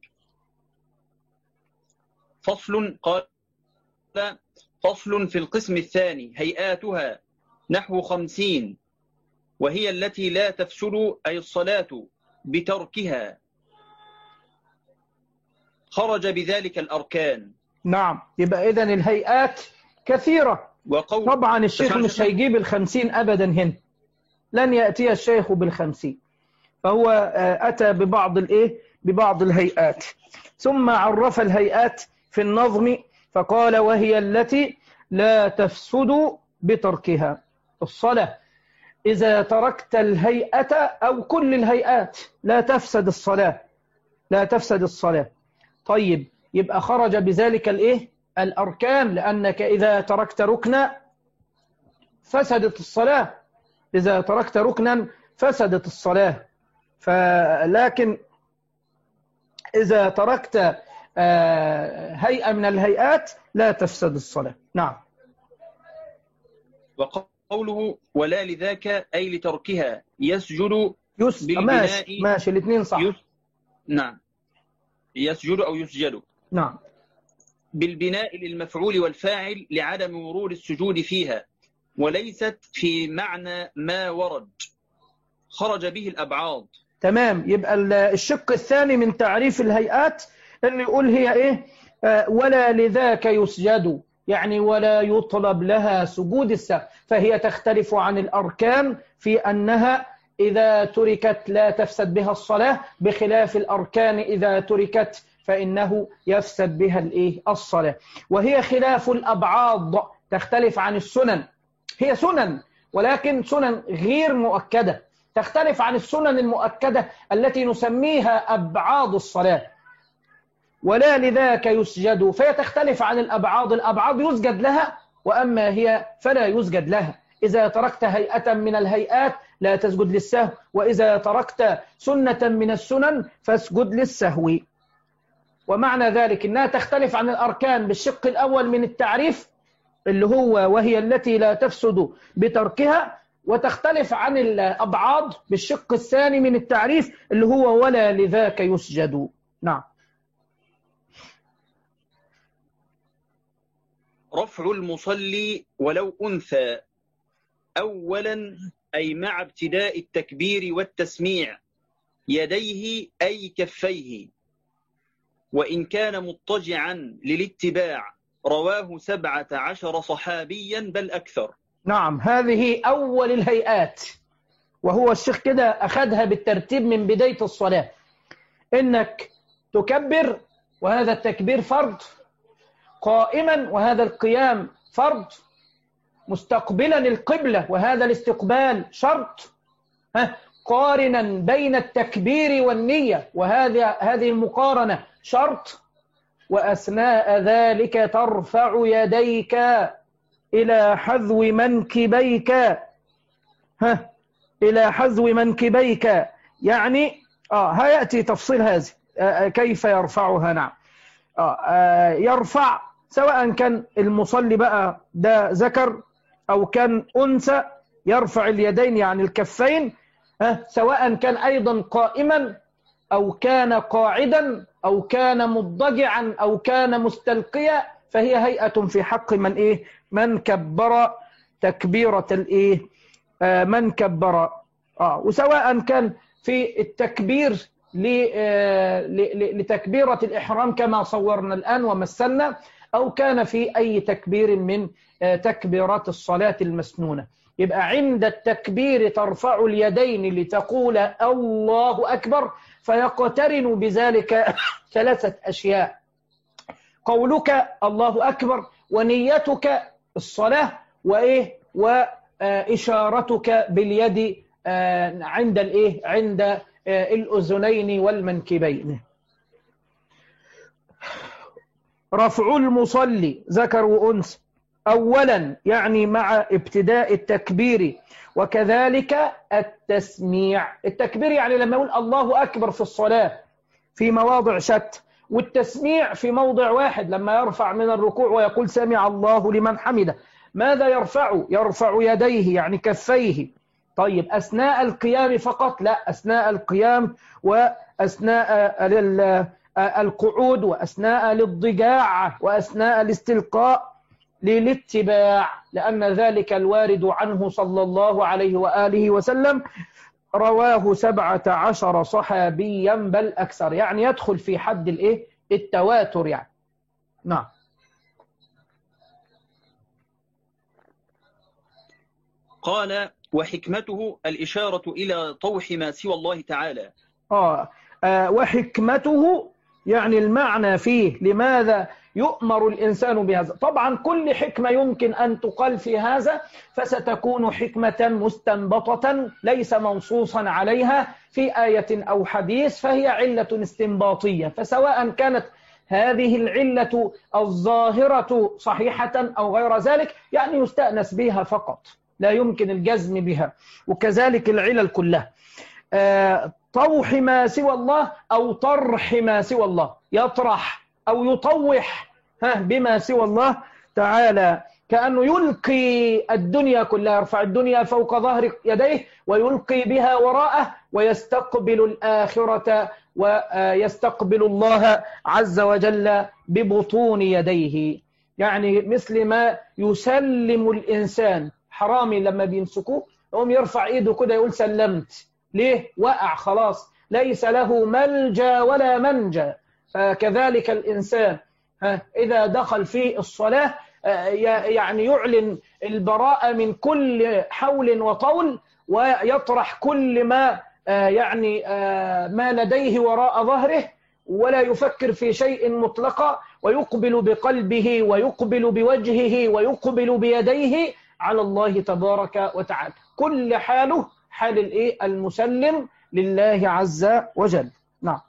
فصل قال فصل في القسم الثاني هيئاتها نحو خمسين وهي التي لا تفسد أي الصلاة بتركها، خرج بذلك الأركان. نعم. يبقى إذن الهيئات كثيرة. طبعا الشيخ مش هيجيب الخمسين أبدا هنا، لن يأتي الشيخ بالخمسين، فهو أتى ببعض الإيه ببعض الهيئات، ثم عرف الهيئات في النظم فقال وهي التي لا تفسد بتركها. الصلاة إذا تركت الهيئة أو كل الهيئات لا تفسد الصلاة، لا تفسد الصلاة. طيب يبقى خرج بذلك الإيه الأركان، لأنك إذا تركت ركنا فسدت الصلاة، إذا تركت ركنا فسدت الصلاة. فلكن إذا تركت هيئة من الهيئات لا تفسد الصلاة. نعم. وقوله ولا لذاك أي لتركها يسجد يس... بالبناء. ماشي ماشي الاثنين صح. يس... نعم، يسجد أو يسجد. نعم. بالبناء للمفعول والفاعل لعدم مرور السجود فيها، وليست في معنى ما ورد خرج به الأبعاض. تمام. يبقى الشق الثاني من تعريف الهيئات اللي يقول هي إيه؟ آه ولا لذاك يسجد، يعني ولا يطلب لها سجود السهو، فهي تختلف عن الأركان في أنها إذا تركت لا تفسد بها الصلاة، بخلاف الأركان إذا تركت فإنه يفسد بها الإيه؟ الصلاة. وهي خلاف الأبعاض، تختلف عن السنن، هي سنن ولكن سنن غير مؤكدة، تختلف عن السنن المؤكدة التي نسميها أبعاض الصلاة. ولا لذاك يسجد، فهي تختلف عن الأبعاض، الأبعاض يسجد لها وأما هي فلا يسجد لها. إذا تركت هيئة من الهيئات لا تسجد للسهو، وإذا تركت سنة من السنن فاسجد للسهو. ومعنى ذلك أنها تختلف عن الأركان بالشق الأول من التعريف اللي هو وهي التي لا تفسد بتركها، وتختلف عن الأبعاض بالشق الثاني من التعريف اللي هو ولا لذاك يسجد. نعم. رفع المصلي ولو أنثى أولا أي مع ابتداء التكبير والتسميع يديه أي كفيه، وإن كان مضطجعا للاتباع رواه سبعة عشر صحابيا بل أكثر. نعم. هذه أول الهيئات، وهو الشيخ كده أخذها بالترتيب من بداية الصلاة، إنك تكبر وهذا التكبير فرض، قائما وهذا القيام فرض، مستقبلا القبلة وهذا الاستقبال شرط، قارنا بين التكبير والنية وهذه هذه المقارنة شرط، وأثناء ذلك ترفع يديك إلى حذو منكبيك، ها إلى حذو منكبيك، يعني آه هيأتي تفصيل هذه آه كيف يرفعها. نعم. آه آه يرفع سواء كان المصلي بقى ده ذكر أو كان أنثى، يرفع اليدين يعني الكفين، آه سواء كان أيضا قائما أو كان قاعدا أو كان مضجعا أو كان مستلقيا، فهي هيئة في حق من إيه؟ من كبر تكبيرة الإيه؟ آه من كبر. آه وسواء كان في التكبير لتكبيرة الإحرام كما صورنا الآن ومثلنا، أو كان في أي تكبير من تكبيرات الصلاة المسنونة. يبقى عند التكبير ترفع اليدين لتقول الله أكبر، فيقترن بذلك ثلاثة أشياء: قولك الله أكبر، ونيتك الصلاة، وإيه وإشارتك باليد عند الإيه عند الأذنين والمنكبين. رفع المصلي ذكر وأنثى أولا يعني مع ابتداء التكبير، وكذلك التسميع. التكبير يعني لما يقول الله أكبر في الصلاة في مواضع شتى، والتسميع في موضع واحد لما يرفع من الركوع ويقول سمع الله لمن حمده. ماذا يرفع؟ يرفع يديه يعني كفيه. طيب أثناء القيام فقط؟ لا، أثناء القيام وأثناء القعود وأثناء الاضطجاع وأثناء الاستلقاء للاتباع، لأن ذلك الوارد عنه صلى الله عليه وآله وسلم، رواه سبعة عشر صحابيا بل أكثر، يعني يدخل في حد الإيه؟ التواتر يعني. نعم. قال وحكمته الإشارة إلى طوح ما سوى الله تعالى. آه. آه وحكمته يعني المعنى فيه لماذا يؤمر الإنسان بهذا. طبعا كل حكمة يمكن أن تقال في هذا فستكون حكمة مستنبطة ليس منصوصا عليها في آية أو حديث، فهي علة استنباطية، فسواء كانت هذه العلة الظاهرة صحيحة أو غير ذلك يعني يستأنس بها فقط، لا يمكن الجزم بها، وكذلك العلل كلها. آه طوح ما سوى الله أو طرح ما سوى الله، يطرح أو يطوح ها بما سوى الله تعالى، كأنه يلقي الدنيا كلها، يرفع الدنيا فوق ظهر يديه ويلقي بها وراءه ويستقبل الآخرة ويستقبل الله عز وجل ببطون يديه. يعني مثل ما يسلم الإنسان، حرامي لما بيمسكوه يقوم يرفع إيده كده يقول سلمت، ليه؟ وقع خلاص، ليس له ملجأ ولا منجا. فكذلك الإنسان إذا دخل في الصلاة يعني يعلن البراءة من كل حول وطول، ويطرح كل ما يعني ما لديه وراء ظهره، ولا يفكر في شيء مطلقا، ويقبل بقلبه ويقبل بوجهه ويقبل بيديه على الله تبارك وتعالى. كل حاله حال الايه؟ المسلم لله عز وجل. نعم.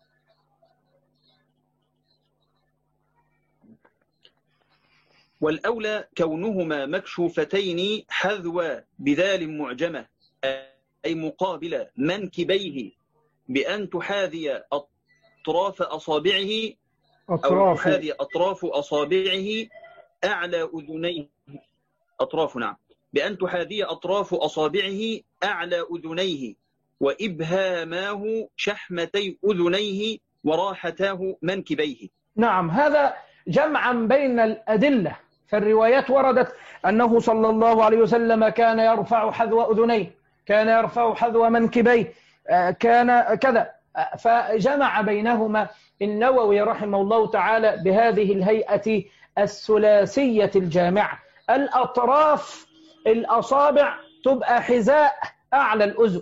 والأولى كونهما مكشوفتين حذو بذال معجمة، أي مقابل منكبيه، بأن تحاذي أطراف أصابعه أو تحاذي أطراف أصابعه أعلى أذنيه، أطراف نعم، بأن تحاذي أطراف أصابعه أعلى أذنيه، وإبهاماه شحمتي أذنيه، وراحتاه منكبيه. نعم، هذا جمعا بين الأدلة. فالروايات وردت أنه صلى الله عليه وسلم كان يرفع حذو أذنيه، كان يرفع حذو منكبيه، كان كذا، فجمع بينهما النووي رحمه الله تعالى بهذه الهيئة الثلاثية الجامعة. الأطراف الأصابع تبقى حذاء أعلى الأذن،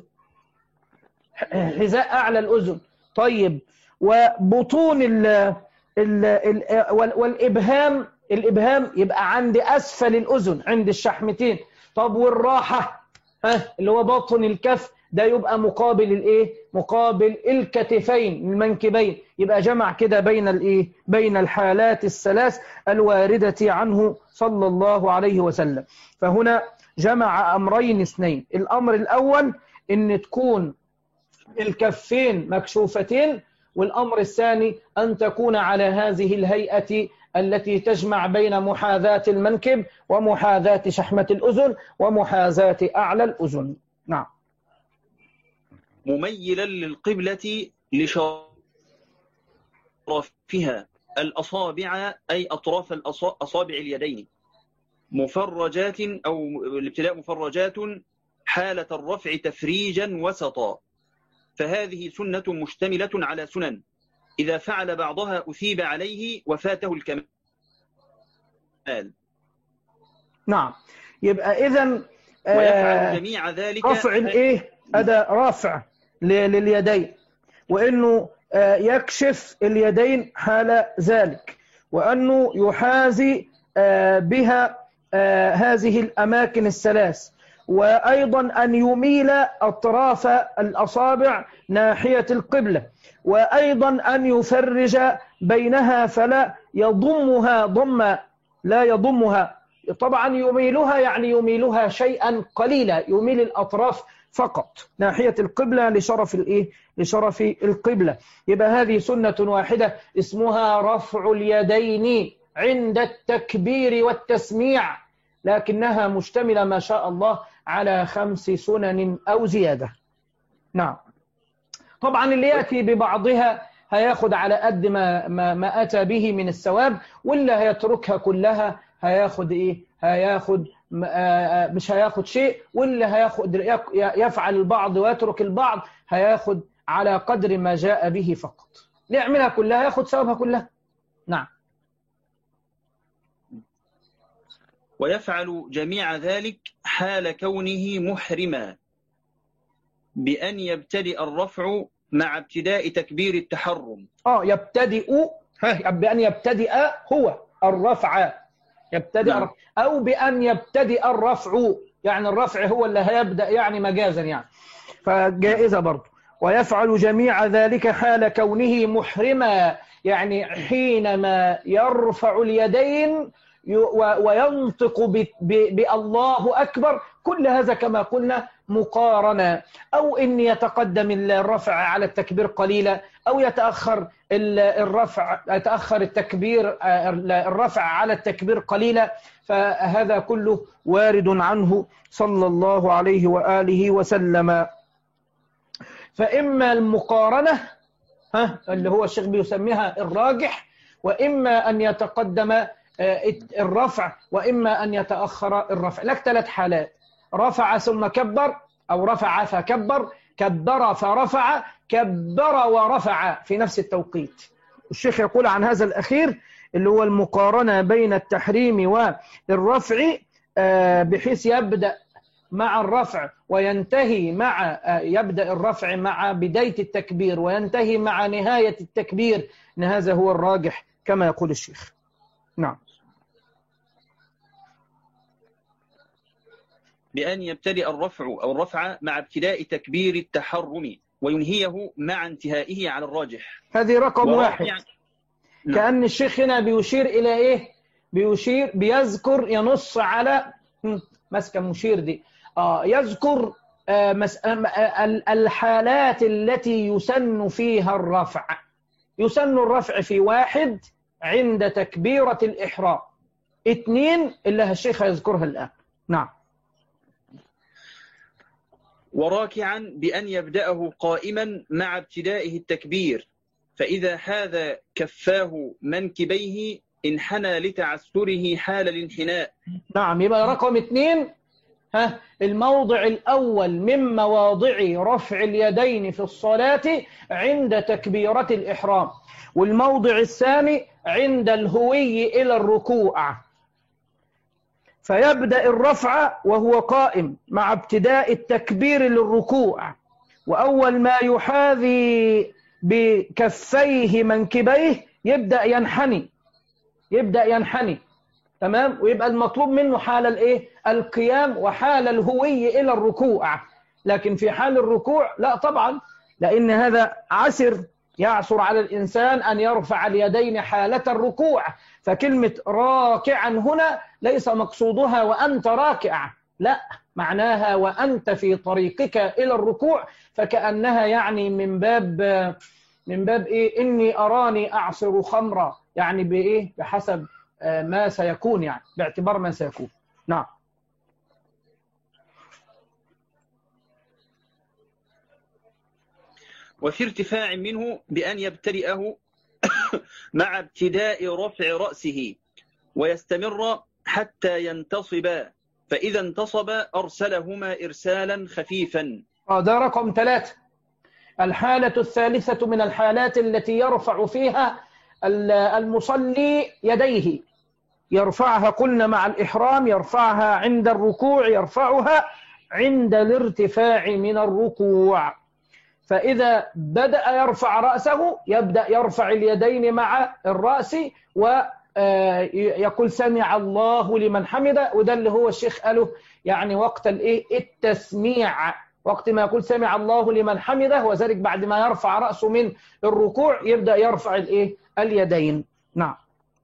حذاء أعلى الأذن. طيب، وبطون ال ال ال والإبهام، الإبهام يبقى عند أسفل الأذن عند الشحمتين. طب والراحة ها اللي هو بطن الكف، ده يبقى مقابل الايه؟ مقابل الكتفين المنكبين. يبقى جمع كده بين الايه؟ بين الحالات الثلاث الواردة عنه صلى الله عليه وسلم. فهنا جمع امرين اثنين. الامر الاول ان تكون الكفين مكشوفتين، والامر الثاني ان تكون على هذه الهيئة التي تجمع بين محاذاة المنكب ومحاذاة شحمة الأذن ومحاذاة أعلى الأذن. نعم. مميلا للقبلة لشرفها الأصابع، أي أطراف أصابع اليدين، مفرجات أو الابتلاء مفرجات حالة الرفع تفريجا وسطا. فهذه سنة مشتملة على سنن، إذا فعل بعضها أثيب عليه وفاته الكمال. نعم. يبقى إذن ويفعل جميع ذلك رفع الإيه؟ أداء رافع لليدين، وإنه يكشف اليدين حال ذلك، وأنه يحاذي بها هذه الأماكن الثلاث، وأيضا أن يميل أطراف الأصابع ناحية القبلة، وأيضا أن يفرج بينها فلا يضمها ضم لا يضمها. طبعا يميلها يعني يميلها شيئا قليلا، يميل الأطراف فقط ناحية القبلة لشرف الإيه؟ لشرف القبلة. يبقى هذه سنة واحدة اسمها رفع اليدين عند التكبير والتسميع، لكنها مشتملة ما شاء الله على خمس سنن أو زيادة. نعم. طبعا اللي يأتي ببعضها هياخد على قد ما, ما, ما أتى به من الثواب، واللي هيتركها كلها هياخد إيه؟ هياخد مش هياخد شيء، واللي هياخد يفعل البعض ويترك البعض هياخد على قدر ما جاء به فقط. ليعملها كلها ياخد ثوابها كلها. نعم. ويفعل جميع ذلك حال كونه محرما، بأن يبتدئ الرفع مع ابتداء تكبير التحرم. اه يبتدئ ها بأن يبتدئ هو الرفع، يبتدئ نعم. أو بأن يبتدئ الرفع، يعني الرفع هو اللي هيبدأ يعني مجازا يعني، فجائزة برضه. ويفعل جميع ذلك حال كونه محرما، يعني حينما يرفع اليدين وينطق بالله أكبر، كل هذا كما قلنا مقارنة. أو إن يتقدم الرفع على التكبير قليلا، أو يتأخر الرفع يتأخر التكبير الرفع على التكبير قليلا، فهذا كله وارد عنه صلى الله عليه وآله وسلم. فإما المقارنة ها اللي هو الشيخ بيسميها الراجح، وإما أن يتقدم الرفع، وإما أن يتأخر الرفع. لك ثلاث حالات: رفع ثم كبر، أو رفع فكبر، كبر فرفع، كبر ورفع في نفس التوقيت. الشيخ يقول عن هذا الأخير اللي هو المقارنة بين التحريم والرفع، بحيث يبدأ مع الرفع وينتهي مع يبدأ الرفع مع بداية التكبير وينتهي مع نهاية التكبير، إن هذا هو الراجح كما يقول الشيخ. نعم. بأن يبتدئ الرفع أو الرفع مع ابتداء تكبير التحرم وينهيه مع انتهائه على الراجح. هذه رقم واحد. يعني كأن الشيخ هنا بيشير إلى إيه؟ بيشير بيذكر ينص على مسكة مشير دي آه يذكر آه مس... آه الحالات التي يسن فيها الرفع. يسن الرفع في واحد عند تكبيرة الإحرام، اثنين اللي الشيخ يذكرها الآن. نعم. وراكعا بأن يبدأه قائما مع ابتدائه التكبير، فإذا حاذ كفاه منكبيه انحنى لتعسره حال الانحناء. نعم. يبقى رقم اثنين ها الموضع الأول من مواضع رفع اليدين في الصلاة عند تكبيرة الإحرام، والموضع الثاني عند الهوي إلى الركوع. فيبدأ الرفع وهو قائم مع ابتداء التكبير للركوع، وأول ما يحاذي بكفيه منكبيه يبدأ ينحني يبدأ ينحني تمام. ويبقى المطلوب منه حال الايه القيام وحال الهوي إلى الركوع. لكن في حال الركوع لا طبعا، لأن هذا عسر يعسر على الإنسان أن يرفع اليدين حالة الركوع. فكلمة راكعا هنا ليس مقصودها وأنت راكع، لا، معناها وأنت في طريقك إلى الركوع، فكأنها يعني من باب من باب إيه إني أراني أعصر خمرا، يعني بإيه بحسب ما سيكون، يعني باعتبار ما سيكون. نعم. وفي ارتفاع منه بأن يبتدئه مع ابتداء رفع رأسه ويستمر حتى ينتصب، فإذا انتصب أرسلهما إرسالا خفيفا. هذا رقم ثلاثة. الحالة الثالثة من الحالات التي يرفع فيها المصلي يديه، يرفعها قلنا مع الإحرام، يرفعها عند الركوع، يرفعها عند الارتفاع من الركوع. فإذا بدأ يرفع رأسه يبدأ يرفع اليدين مع الرأس ويقول سمع الله لمن حمده، وده اللي هو الشيخ قاله يعني وقت الايه التسميع، وقت ما يقول سمع الله لمن حمده، وذلك بعد ما يرفع رأسه من الركوع يبدأ يرفع الايه اليدين. نعم.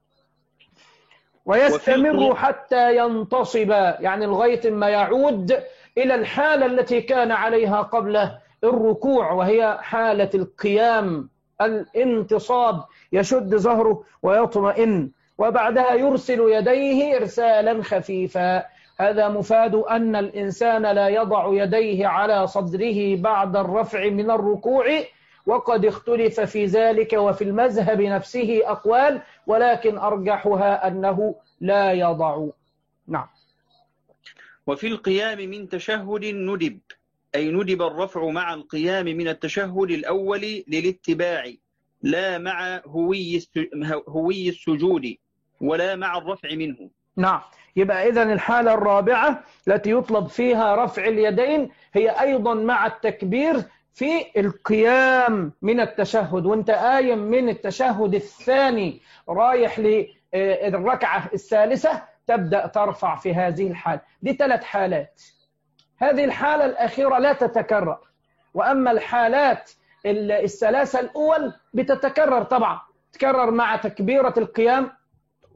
ويستمر حتى ينتصب، يعني لغاية ما يعود إلى الحالة التي كان عليها قبل الركوع، وهي حالة القيام، الانتصاب، يشد ظهره ويطمئن، وبعدها يرسل يديه إرسالا خفيفا. هذا مفاد أن الإنسان لا يضع يديه على صدره بعد الرفع من الركوع، وقد اختلف في ذلك وفي المذهب نفسه أقوال، ولكن أرجحها أنه لا يضع. نعم. وفي القيام من تشهد ندب، أي ندب الرفع مع القيام من التشهد الأول للاتباع، لا مع هوي هوي السجود ولا مع الرفع منه. نعم. يبقى إذن الحالة الرابعة التي يطلب فيها رفع اليدين هي أيضا مع التكبير في القيام من التشهد، وانت قايم من التشهد الثاني رايح للركعة الثالثة تبدأ ترفع في هذه الحالة. دي ثلاث حالات. هذه الحالة الأخيرة لا تتكرر، وأما الحالات الثلاثة الأول بتتكرر طبعا، تكرر مع تكبيرة القيام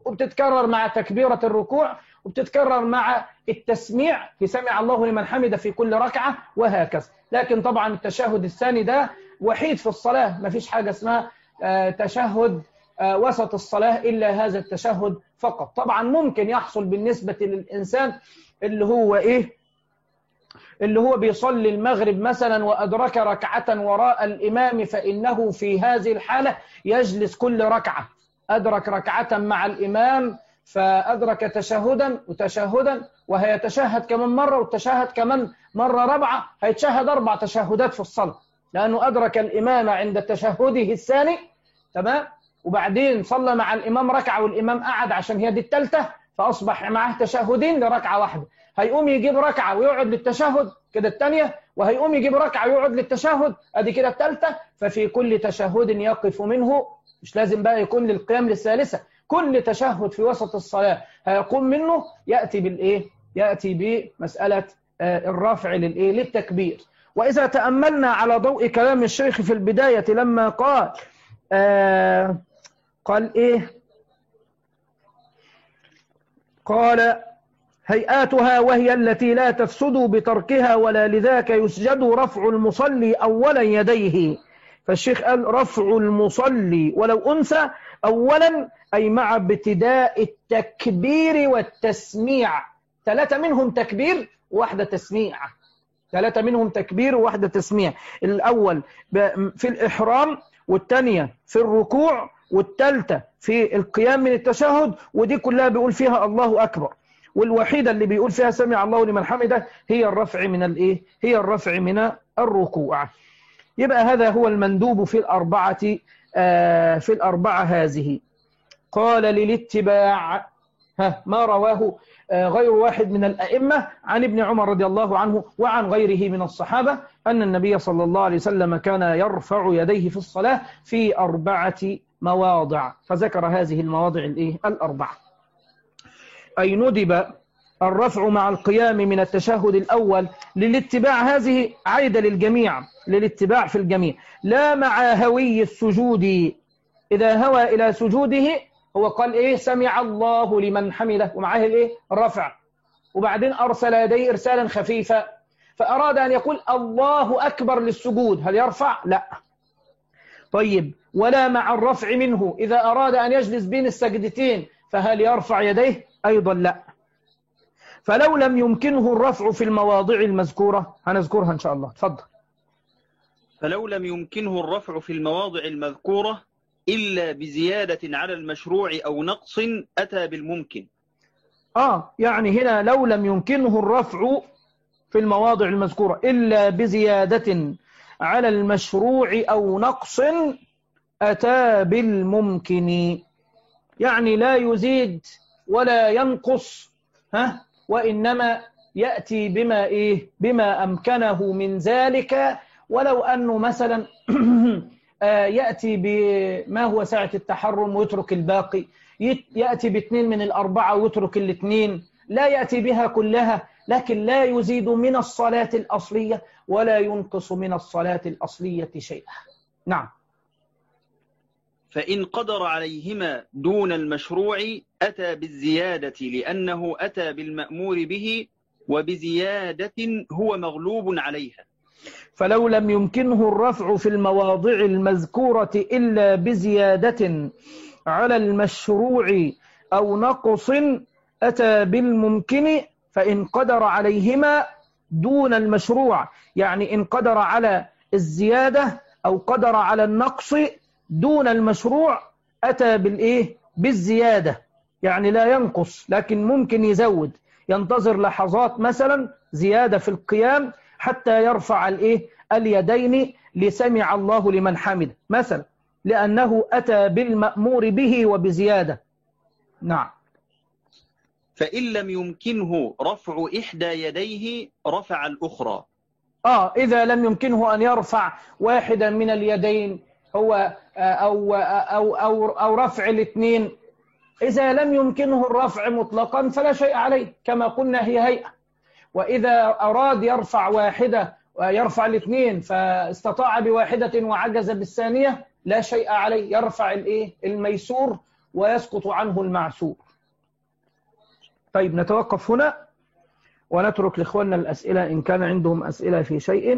وبتتكرر مع تكبيرة الركوع، وبتتكرر مع التسميع في سمع الله لمن حمده في كل ركعة، وهكذا. لكن طبعا التشهد الثاني ده وحيد في الصلاة، ما فيش حاجة اسمها تشهد وسط الصلاة إلا هذا التشهد فقط. طبعا ممكن يحصل بالنسبة للإنسان اللي هو إيه اللي هو بيصلي المغرب مثلا وأدرك ركعة وراء الإمام، فإنه في هذه الحالة يجلس كل ركعة. أدرك ركعة مع الإمام فأدرك تشهدا وتشهدا، وهيتشهد كمان مرة وتشهد كمان مرة رابعة، هيتشهد أربع تشهدات في الصلاة، لأنه أدرك الإمام عند تشهده الثاني، تمام، وبعدين صلى مع الإمام ركعة والإمام قعد عشان هي دي الثالثة، فأصبح معه تشهدين لركعة واحدة. هيقوم يجيب ركعة ويقعد للتشهد كده الثانية، وهيقوم يجيب ركعة ويقعد للتشهد ادي كده الثالثة. ففي كل تشهد يقف منه، مش لازم بقى يكون للقيام للثالثة، كل تشهد في وسط الصلاة هيقوم منه يأتي بالإيه؟ يأتي بمسألة الرفع للإيه؟ للتكبير. وإذا تأملنا على ضوء كلام الشيخ في البداية لما قال آه قال إيه؟ قال هيئاتها وهي التي لا تفسد بتركها، ولا لذاك يسجد رفع المصلي أولا يديه. فالشيخ قال رفع المصلي ولو أنثى أولا، أي مع ابتداء التكبير والتسميع. ثلاثة منهم تكبير وواحدة تسميع، ثلاثة منهم تكبير وواحدة تسميع. الأول في الإحرام، والثانية في الركوع، والثالثة في القيام من التشهد، ودي كلها بيقول فيها الله أكبر. والوحيدة اللي بيقول فيها سمع الله لمن حمده هي الرفع من الإيه؟ هي الرفع من الركوع. يبقى هذا هو المندوب في الأربعة آه في الأربعة هذه. قال للاتباع ها ما رواه آه غير واحد من الأئمة عن ابن عمر رضي الله عنه وعن غيره من الصحابة أن النبي صلى الله عليه وسلم كان يرفع يديه في الصلاة في أربعة مواضع، فذكر هذه المواضع الإيه؟ الأربعة. أي ندب الرفع مع القيام من التشهد الأول للاتباع، هذه عايدة للجميع، للاتباع في الجميع، لا مع هوي السجود. إذا هوى إلى سجوده هو قال إيه؟ سمع الله لمن حمده، ومعاه الإيه؟ الرفع، وبعدين أرسل يديه إرسالا خفيفا، فأراد أن يقول الله أكبر للسجود، هل يرفع؟ لا. طيب، ولا مع الرفع منه، إذا أراد أن يجلس بين السجدتين فهل يرفع يديه؟ أيضا لا. فلو لم يمكنه الرفع في المواضع المذكورة، هنذكرها إن شاء الله. تفضل. فلو لم يمكنه الرفع في المواضع المذكورة إلا بزيادة على المشروع أو نقص أتى بالممكن. آه يعني هنا لو لم يمكنه الرفع في المواضع المذكورة إلا بزيادة على المشروع أو نقص أتى بالممكن، يعني لا يزيد ولا ينقص، ها، وإنما يأتي بما إيه؟ بما أمكنه من ذلك. ولو أنه مثلا يأتي بما هو ساعة التحرم ويترك الباقي، يأتي باثنين من الأربعة ويترك الاثنين، لا يأتي بها كلها، لكن لا يزيد من الصلاة الأصلية ولا ينقص من الصلاة الأصلية شيئا. نعم. فإن قدر عليهما دون المشروع أتى بالزيادة، لأنه أتى بالمأمور به، وبزيادة هو مغلوب عليها. فلو لم يمكنه الرفع في المواضع المذكورة إلا بزيادة على المشروع أو نقص أتى بالممكن. فإن قدر عليهما دون المشروع، يعني إن قدر على الزيادة أو قدر على النقص دون المشروع أتى بالإيه؟ بالزيادة، يعني لا ينقص لكن ممكن يزود، ينتظر لحظات مثلا زيادة في القيام حتى يرفع الإيه؟ اليدين لسمع الله لمن حمده مثلا، لأنه أتى بالمأمور به وبزيادة. نعم. فإن لم يمكنه رفع إحدى يديه رفع الأخرى. آه إذا لم يمكنه أن يرفع واحدا من اليدين هو أو, أو, أو, أو رفع الاثنين، إذا لم يمكنه الرفع مطلقا فلا شيء عليه، كما قلنا هي هيئة. وإذا أراد يرفع واحدة ويرفع الاثنين فاستطاع بواحدة وعجز بالثانية لا شيء عليه، يرفع الإيه؟ الميسور ويسقط عنه المعسور. طيب نتوقف هنا ونترك لإخواننا الأسئلة إن كان عندهم أسئلة في شيء.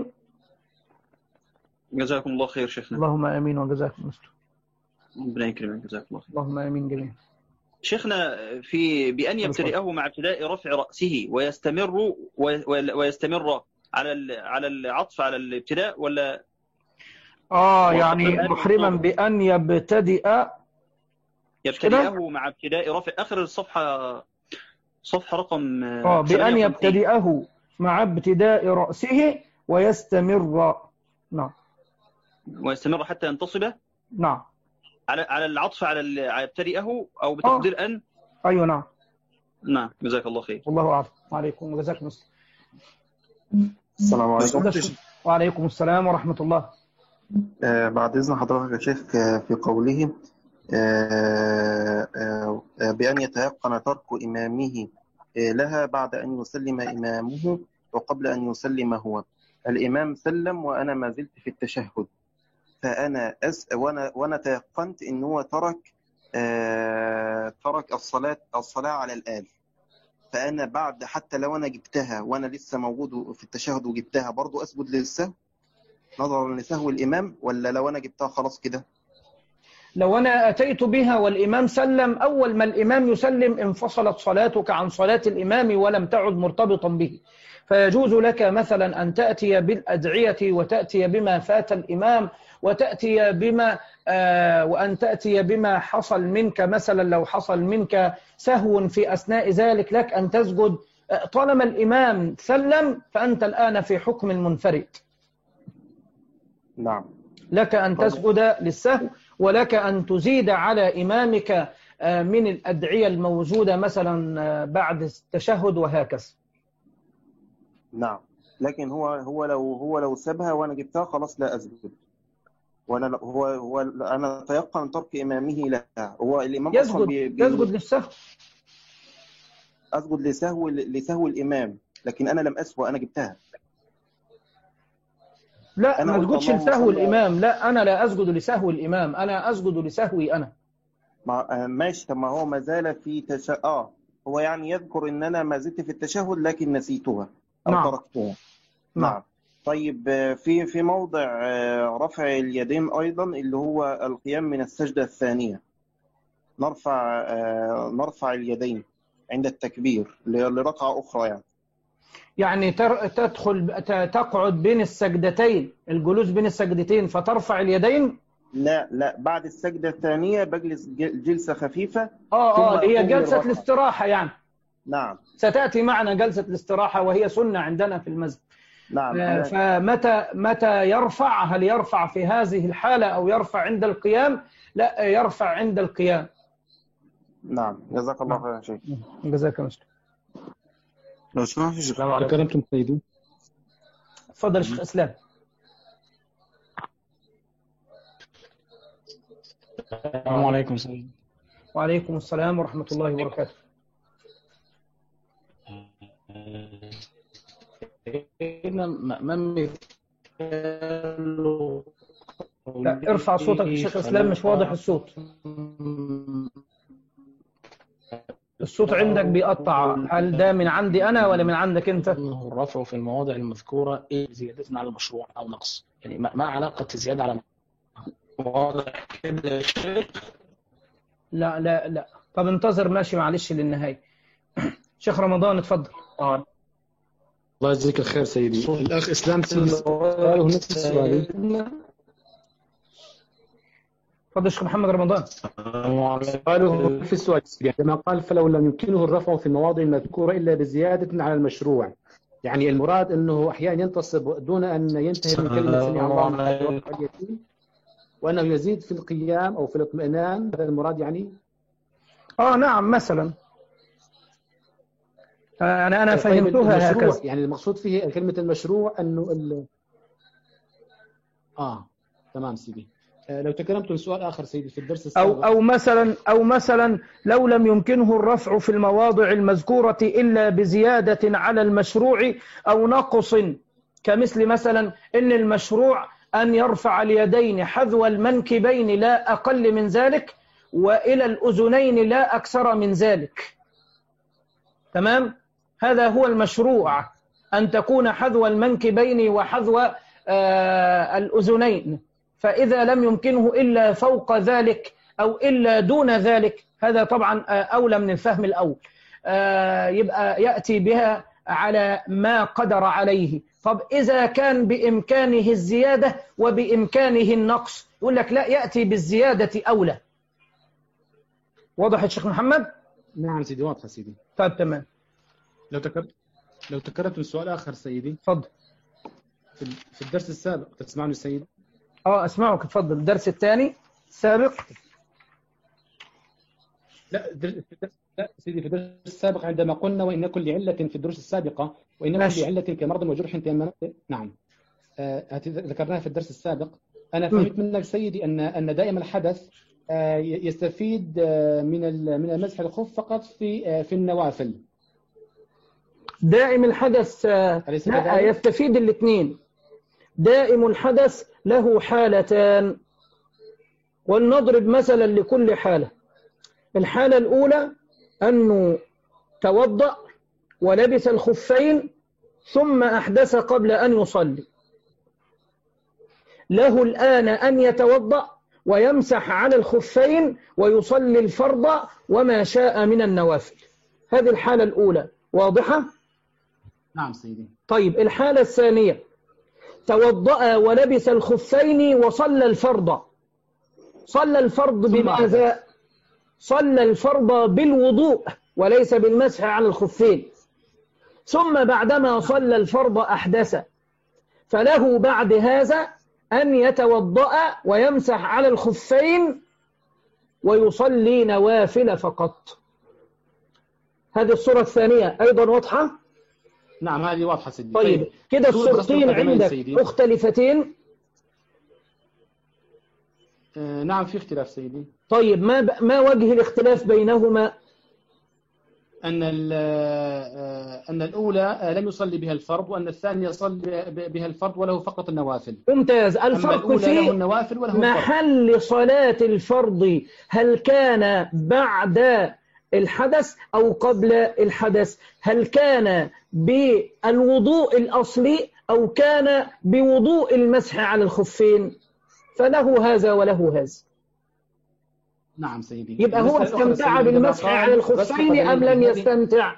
جزاكم الله خير شيخنا. اللهم آمين وجزاكم مستر. ربنا يكرمك جزاكم الله خير. اللهم آمين جميعا. شيخنا في بأن يبتدئه مع ابتداء رفع رأسه ويستمر ويستمر على على العطف على الابتداء ولا آه يعني محرما بأن يبتدئ يبتدئه مع ابتداء رفع آخر الصفحة صفحة رقم آه بأن يبتدئه مع ابتداء رأسه ويستمر. نعم ويستمر حتى ينتصب. نعم على على العطف على على يبتدئه أو بتقدير آه. أن. أيوة نعم نعم جزاك الله خير. والله أعلم. وعليكم وجزاكم الله. السلام عليكم. وعليكم السلام ورحمة الله. آه بعد إذن حضرتك يا شيخ في قوله آه آه بأن يتيقن ترك إمامه لها بعد أن يسلم إمامه وقبل أن يسلم هو. الإمام سلم وأنا ما زلت في التشهد، فأنا أس وأنا وأنا تيقنت إن هو ترك آه ترك الصلاة الصلاة على الآل، فأنا بعد حتى لو أنا جبتها وأنا لسه موجود في التشهد وجبتها برضو أسجد للسهو نظرا لسهو الإمام، ولا لو أنا جبتها خلاص كده؟ لو أنا أتيت بها والإمام سلم، أول ما الإمام يسلم انفصلت صلاتك عن صلاة الإمام ولم تعد مرتبطا به، فيجوز لك مثلا أن تأتي بالأدعية وتأتي بما فات الإمام وتأتي بما آه وأن تأتي بما حصل منك، مثلا لو حصل منك سهو في أثناء ذلك لك أن تسجد طالما الإمام سلم، فأنت الآن في حكم المنفرد. نعم لك أن تسجد للسهو ولك أن تزيد على إمامك من الأدعية الموجودة مثلا بعد التشهد وهكذا. نعم لكن هو هو لو هو لو سابها وانا جبتها خلاص لا اسجد، وانا هو هو انا تيقن ترك امامه لها. هو الامام يسجد اصلا بي بي يسجد للسهو. اسجد لسهو لسهو الامام، لكن انا لم اسهو، انا جبتها. لا ما اسجدش لسهو الامام، لا انا لا اسجد لسهو الامام، انا اسجد لسهوي انا. ماشي. طب ما هو ما زال في تش... اه هو يعني يذكر ان انا ما زلت في التشهد لكن نسيتها او نعم. تركتها. نعم. نعم طيب في في موضع رفع اليدين ايضا اللي هو القيام من السجدة الثانية، نرفع نرفع اليدين عند التكبير لركعة اخرى، يعني يعني تدخل تقعد بين السجدتين، الجلوس بين السجدتين فترفع اليدين. لا لا بعد السجدة الثانية بجلس جلسة خفيفة. اه اه هي جلسة الاستراحة يعني. نعم ستأتي معنا جلسة الاستراحة وهي سنة عندنا في المسجد. نعم. فمتى متى يرفع؟ هل يرفع في هذه الحالة أو يرفع عند القيام؟ لا يرفع عند القيام. نعم جزاك الله خير يا شيخ. جزاك الله خير. لو سمحت لو كرمتم سيدي. تفضل شيخ اسلام. السلام عليكم سيدي. وعليكم السلام ورحمة الله وبركاته. ما لا ارفع صوتك يا شيخ اسلام، مش واضح الصوت. الصوت عندك بيقطع، هل ده من عندي أنا ولا من عندك أنت؟ الرفع في المواضع المذكورة إيه زيادة على المشروع أو نقص، يعني ما علاقة الزيادة على مواضع كده يا شيخ؟ لا لا لا طب انتظر ماشي معلش للنهاية. شيخ رمضان اتفضل. آه. الله يجزيك الخير سيدي. الأخ إسلام سؤاله نفس السؤال. تفضل شيخ محمد رمضان. قالوا في السؤال كما قال فلو لم يمكنه الرفع في المواضع المذكورة إلا بزيادة على المشروع، يعني المراد أنه أحيانا ينتصب دون أن ينتهي من كلمة سمع الله وأنه يزيد في القيام أو في الاطمئنان، هذا المراد يعني؟ آه نعم مثلا أنا أنا فهمتها هكذا، يعني المقصود فيه كلمة المشروع أنه ال... آه تمام سيدي. لو تكلمت عن سؤال آخر سيدي في الدرس السابق أو أو مثلا أو مثلا لو لم يمكنه الرفع في المواضع المذكورة إلا بزيادة على المشروع أو نقص، كمثل مثلا إن المشروع أن يرفع اليدين حذو المنكبين لا أقل من ذلك، وإلى الأذنين لا أكثر من ذلك. تمام؟ هذا هو المشروع، أن تكون حذو المنكبين وحذو آه الأذنين. فإذا لم يمكنه إلا فوق ذلك أو إلا دون ذلك، هذا طبعا أولى من الفهم الأول. آه يبقى يأتي بها على ما قدر عليه. طب إذا كان بإمكانه الزيادة وبإمكانه النقص، يقول لك لا، يأتي بالزيادة أولى. واضح يا شيخ محمد؟ نعم سيدي، واضح سيدي. طيب تمام. لو تكررت لو تكررت من سؤال آخر سيدي. تفضل. في الدرس السابق تسمعني سيدي؟ اه اسمعك، تفضل. الدرس الثاني السابق. لا در... لا سيدي، في الدرس السابق عندما قلنا وإن كل علة في الدروس السابقة وإن ماشي. كل علة كمرض وجرح تيممت. نعم آه ذكرناها في الدرس السابق. أنا م. فهمت منك سيدي أن أن دائما الحدث آه يستفيد آه من من المسح الخف فقط في آه في النوافل. دائم الحدث آه لا، يستفيد الاثنين. دائم الحدث له حالتان، ولنضرب مثلا لكل حالة. الحالة الأولى أنه توضأ ولبس الخفين ثم أحدث قبل أن يصلي، له الآن أن يتوضأ ويمسح على الخفين ويصلي الفرض وما شاء من النوافل. هذه الحالة الأولى، واضحة؟ نعم سيدي. طيب الحالة الثانية، توضأ ولبس الخفين وصلى الفرض. صلى الفرض بماذا؟ صلى الفرض بالوضوء وليس بالمسح على الخفين. ثم بعدما صلى الفرض أحدث، فله بعد هذا أن يتوضأ ويمسح على الخفين ويصلي نوافل فقط. هذه الصورة الثانية أيضا واضحة؟ نعم هذه واضحة سيدي. طيب كده الصورتين عندك مختلفتين؟ آه نعم في اختلاف سيدي. طيب ما ب... ما وجه الاختلاف بينهما؟ أن أن الأولى لم يصلي بها الفرض، وأن الثانية يصلي بها الفرض وله فقط النوافل. ممتاز. الفرق في محل صلاة الفرض، هل كان بعد الحدث أو قبل الحدث؟ هل كان بالوضوء الأصلي أو كان بوضوء المسح على الخفين؟ فله هذا وله هذا. نعم سيدي. يبقى هو استمتع بالمسح على الخفين أم لم يستمتع؟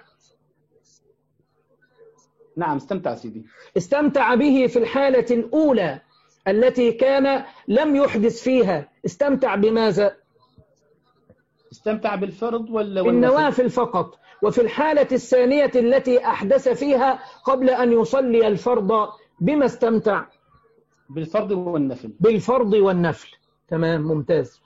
نعم استمتع سيدي. استمتع به في الحالة الأولى التي كان لم يحدث فيها. استمتع بماذا؟ استمتع بالفرض ولا بالنوافل فقط. وفي الحالة الثانية التي أحدث فيها قبل أن يصلي الفرض بما استمتع؟ بالفرض والنفل. بالفرض والنفل. تمام ممتاز.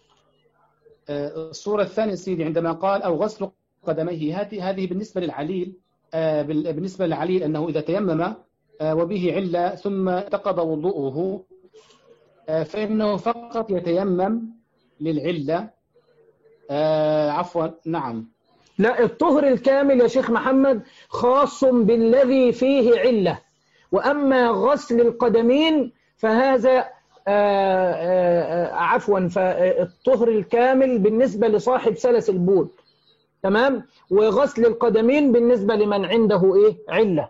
الصورة الثانية سيدي عندما قال أو غسل قدميه، هذه هذه بالنسبة للعليل، بالنسبة للعليل أنه إذا تيمم وبه علة ثم انتقض وضوءه فإنه فقط يتيمم للعلة. عفوا نعم. لا، الطهر الكامل يا شيخ محمد خاص بالذي فيه علة، وأما غسل القدمين فهذا آآ آآ عفوا فالطهر الكامل بالنسبة لصاحب سلس البول. تمام. وغسل القدمين بالنسبة لمن عنده إيه؟ علة.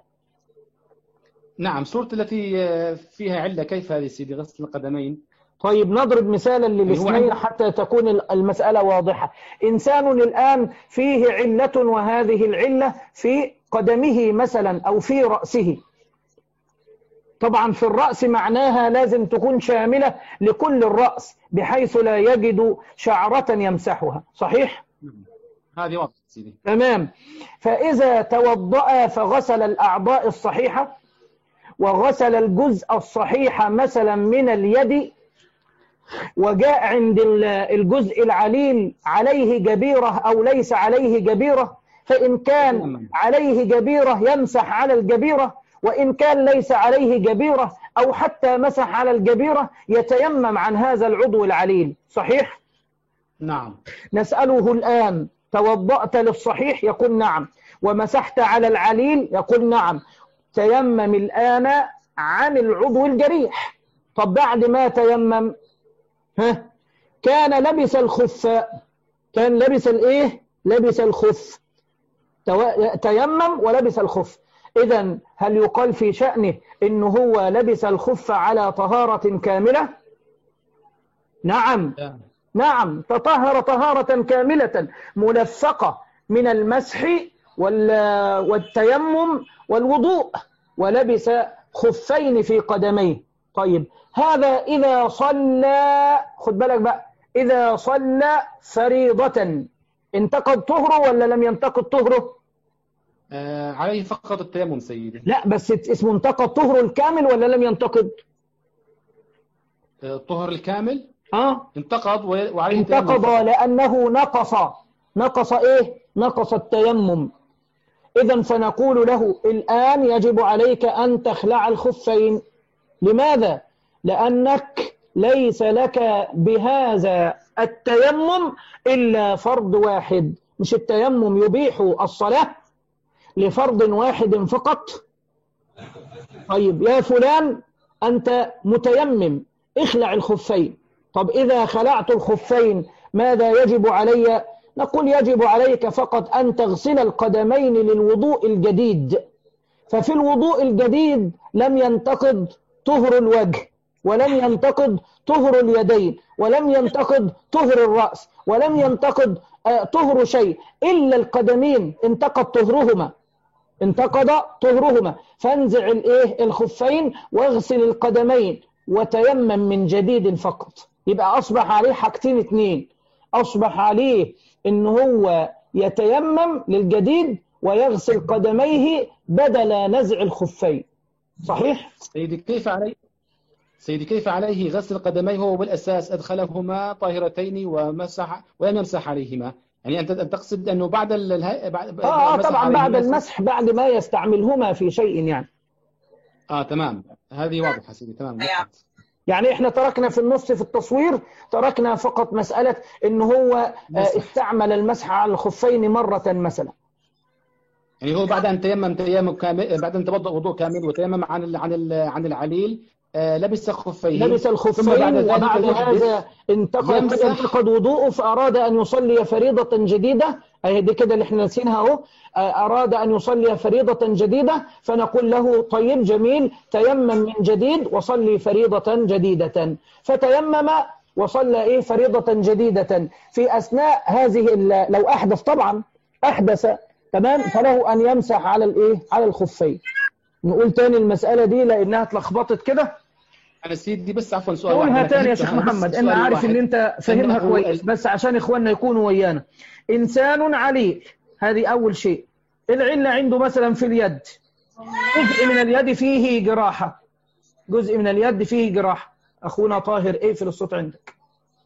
نعم. صورة التي فيها علة كيف هذه سيدي غسل القدمين؟ طيب نضرب مثالا للاثنين حتى تكون المسألة واضحة. إنسان الآن فيه علة وهذه العلة في قدمه مثلا أو في رأسه. طبعا في الرأس معناها لازم تكون شاملة لكل الرأس بحيث لا يجد شعرة يمسحها. صحيح؟ هذه واضحة سيدي. تمام. فإذا توضأ فغسل الأعضاء الصحيحة وغسل الجزء الصحيح مثلا من اليد، وجاء عند الجزء العليل عليه جبيرة أو ليس عليه جبيرة، فإن كان عليه جبيرة يمسح على الجبيرة، وإن كان ليس عليه جبيرة أو حتى مسح على الجبيرة يتيمم عن هذا العضو العليل. صحيح؟ نعم. نسأله الآن توضأت للصحيح؟ يقول نعم. ومسحت على العليل؟ يقول نعم. تيمم الآن عن العضو الجريح. طب بعد ما تيمم ها كان لبس الخف كان لبس الايه؟ لبس الخف، تيمم ولبس الخف. إذن هل يقال في شأنه إنه هو لبس الخف على طهارة كاملة؟ نعم نعم، تطهر طهارة كاملة ملفقة من المسح والتيمم والوضوء، ولبس خفين في قدميه. طيب هذا إذا صلى، خد بالك بقى، إذا صلى فريضة انتقض طهره ولا لم ينتقض طهره؟ آه عليه فقط التيمم سيدي. لا بس اسمه انتقض طهره الكامل ولا لم ينتقض؟ الطهر الكامل اه انتقض وعليه انتقض لأنه نقص نقص ايه؟ نقص التيمم. إذن فنقول له الآن يجب عليك أن تخلع الخفين. لماذا؟ لأنك ليس لك بهذا التيمم إلا فرض واحد. مش التيمم يبيح الصلاة لفرض واحد فقط؟ طيب يا فلان أنت متيمم، اخلع الخفين. طب إذا خلعت الخفين ماذا يجب علي؟ نقول يجب عليك فقط أن تغسل القدمين للوضوء الجديد. ففي الوضوء الجديد لم ينتقض طهر الوجه، ولم ينتقض طهر اليدين، ولم ينتقض طهر الرأس، ولم ينتقض طهر شيء إلا القدمين انتقض طهرهما انتقض طهرهما. فانزع الايه؟ الخفين واغسل القدمين وتيمم من جديد فقط. يبقى أصبح عليه حاجتين اتنين، أصبح عليه إن هو يتيمم للجديد ويغسل قدميه بدل نزع الخفين. صحيح؟ سيدي كيف عليه سيدي كيف عليه غسل قدميه وهو بالأساس أدخلهما طاهرتين ومسح ولم يمسح عليهما؟ يعني أنت تقصد أنه بعد ال بعد آه طبعا بعد المسح، بعد ما يستعملهما في شيء يعني. آه تمام، هذه واضحة سيدي. تمام. يعني احنا تركنا في النص في التصوير، تركنا فقط مسألة إنه هو استعمل المسح على الخفين مرة مثلا. يعني هو بعد أن تيمم تيمم كامل، بعد أن توضأ وضوء كامل وتيمم عن ال عن ال عن العليل، لبس خفيه لبس الخفين وبعد هذا انتقد انتقد وضوءه فأراد أن يصلي فريضة جديدة. أي دي كده اللي احنا ناسينها اهو. أراد أن يصلي فريضة جديدة فنقول له طيب جميل، تيمم من جديد وصلي فريضة جديدة. فتيمم وصلى إيه؟ فريضة جديدة. في أثناء هذه لو أحدث، طبعا أحدث تمام، فله أن يمسح على الإيه؟ على الخفين. نقول تاني المسألة دي لأنها اتلخبطت كده. أنا سيدي بس عفوا سؤال واحد. قولها تاني يا شيخ محمد، أنا عارف إن أنت فهمها كويس، بس عشان إخواننا يكونوا ويانا. إنسان عليل، هذه أول شيء. العلة عنده مثلا في اليد، جزء من اليد فيه جراحة، جزء من اليد فيه جراحة. أخونا طاهر اقفل الصوت عندك.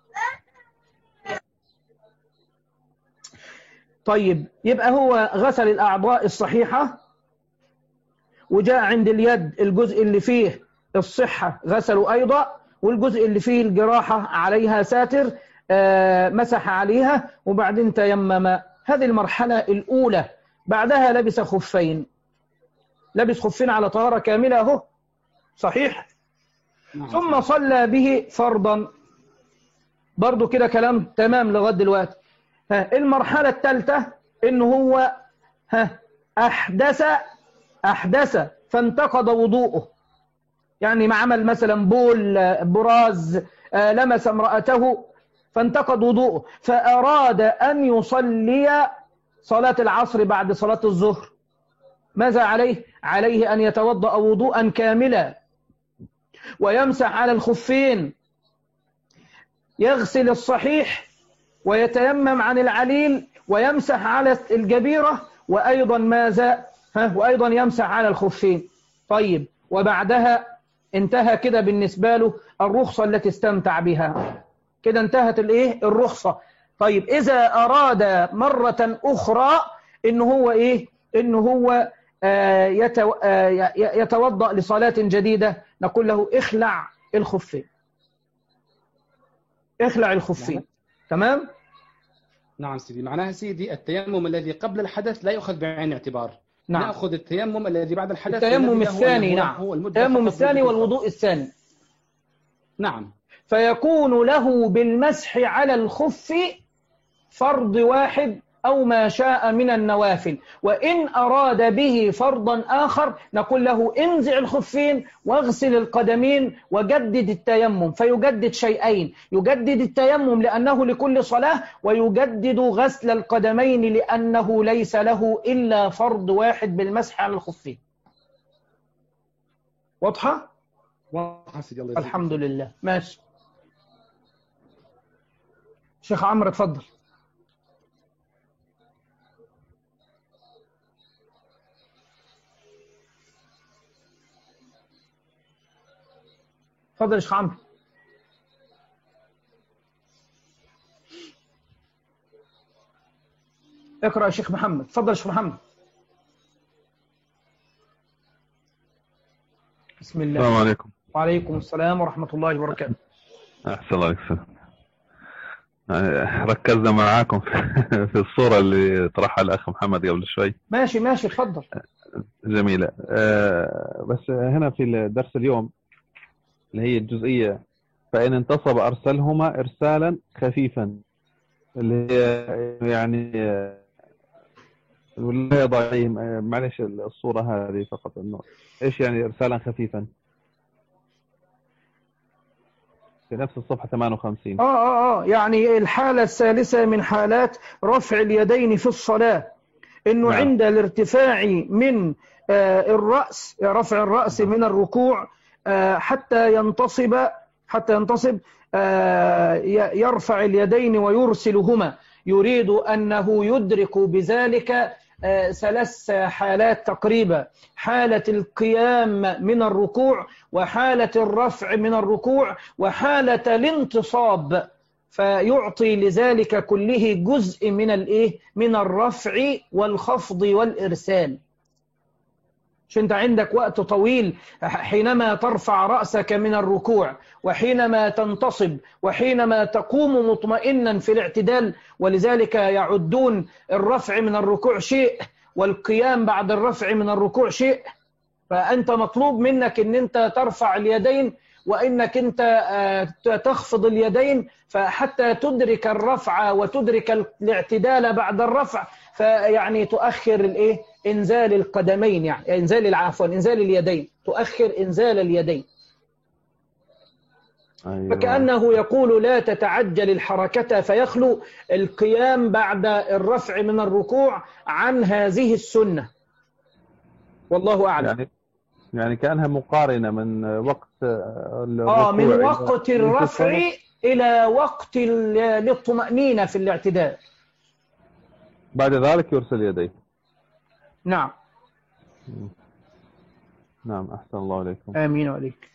طيب يبقى هو غسل الأعضاء الصحيحة، وجاء عند اليد الجزء اللي فيه الصحة غسلوا أيضا، والجزء اللي فيه الجراحة عليها ساتر آه مسح عليها، وبعدين تيمم. هذه المرحلة الأولى. بعدها لبس خفين، لبس خفين على طهارة كاملة اهو. صحيح؟ نعم. ثم صلى به فرضا. برضو كده كلام تمام لغاية دلوقتي. ها المرحلة الثالثة إنه هو ها أحدث أحدث فانتقض وضوءه. يعني ما عمل مثلا بول براز، لمس امرأته فانتقض وضوءه، فأراد أن يصلي صلاة العصر بعد صلاة الظهر. ماذا عليه؟ عليه أن يتوضأ وضوءا كاملا ويمسح على الخفين، يغسل الصحيح ويتيمم عن العليل ويمسح على الجبيرة، وأيضا ماذا؟ ها وأيضا يمسح على الخفين. طيب وبعدها انتهى كده بالنسبة له الرخصة التي استمتع بها. كده انتهت الايه؟ الرخصة. طيب إذا أراد مرة أخرى إنه هو إيه؟ إنه هو آه يتو آه يتوضأ لصلاة جديدة، نقول له اخلع الخفين، اخلع الخفين. تمام؟ نعم سيدي. معناها سيدي التيمم الذي قبل الحدث لا يؤخذ بعين الاعتبار. نعم. نأخذ التيمم الذي بعد الحدث، التيمم الثاني. نعم، التيمم الثاني والوضوء الثاني. نعم. فيكون له بالمسح على الخف فرض واحد أو ما شاء من النوافل. وإن أراد به فرضا آخر نقول له انزع الخفين واغسل القدمين وجدد التيمم، فيجدد شيئين: يجدد التيمم لأنه لكل صلاة، ويجدد غسل القدمين لأنه ليس له إلا فرض واحد بالمسح على الخفين. واضحة؟ واضحة سيدي الله يجزيك. الحمد لله. ماشي شيخ عمرو اتفضل. اتفضل يا شيخ عمرو. اقرأ يا شيخ محمد. اتفضل يا شيخ محمد. بسم الله. السلام عليكم. وعليكم السلام ورحمة الله وبركاته. أحسن الله عليك. ركزنا معاكم في الصورة اللي طرحها الأخ محمد قبل شوي. ماشي ماشي اتفضل. جميلة. بس هنا في الدرس اليوم اللي هي الجزئية فإن انتصب أرسلهما إرسالا خفيفا، اللي هي يعني ولا ضعيف. معلش الصورة هذه فقط إنه إيش يعني إرسالا خفيفا في نفس الصفحة ثمانية وخمسين. آه آه آه يعني الحالة الثالثة من حالات رفع اليدين في الصلاة، إنه نعم. عند الارتفاع من آه الرأس، رفع الرأس نعم. من الركوع آه حتى ينتصب حتى ينتصب آه يرفع اليدين ويرسلهما، يريد أنه يدرك بذلك آه ثلاث حالات تقريبا: حالة القيام من الركوع، وحالة الرفع من الركوع، وحالة الانتصاب، فيعطي لذلك كله جزء من الايه من الرفع والخفض والإرسال. مش انت عندك وقت طويل حينما ترفع رأسك من الركوع، وحينما تنتصب، وحينما تقوم مطمئنا في الاعتدال، ولذلك يعدون الرفع من الركوع شيء والقيام بعد الرفع من الركوع شيء. فأنت مطلوب منك ان انت ترفع اليدين وانك انت تخفض اليدين، فحتى تدرك الرفع وتدرك الاعتدال بعد الرفع، فيعني تؤخر الايه انزال القدمين، يعني انزال العفو انزال اليدين، تؤخر انزال اليدين. أيوة. فكأنه يقول لا تتعجل الحركة فيخلو القيام بعد الرفع من الركوع عن هذه السنة، والله أعلم. يعني يعني كأنها مقارنة من وقت آه من وقت الرفع إلى وقت للطمأنينة في الاعتدال. بعد ذلك يرسل يديه. نعم نعم. أحسن الله عليكم. آمين وعليك.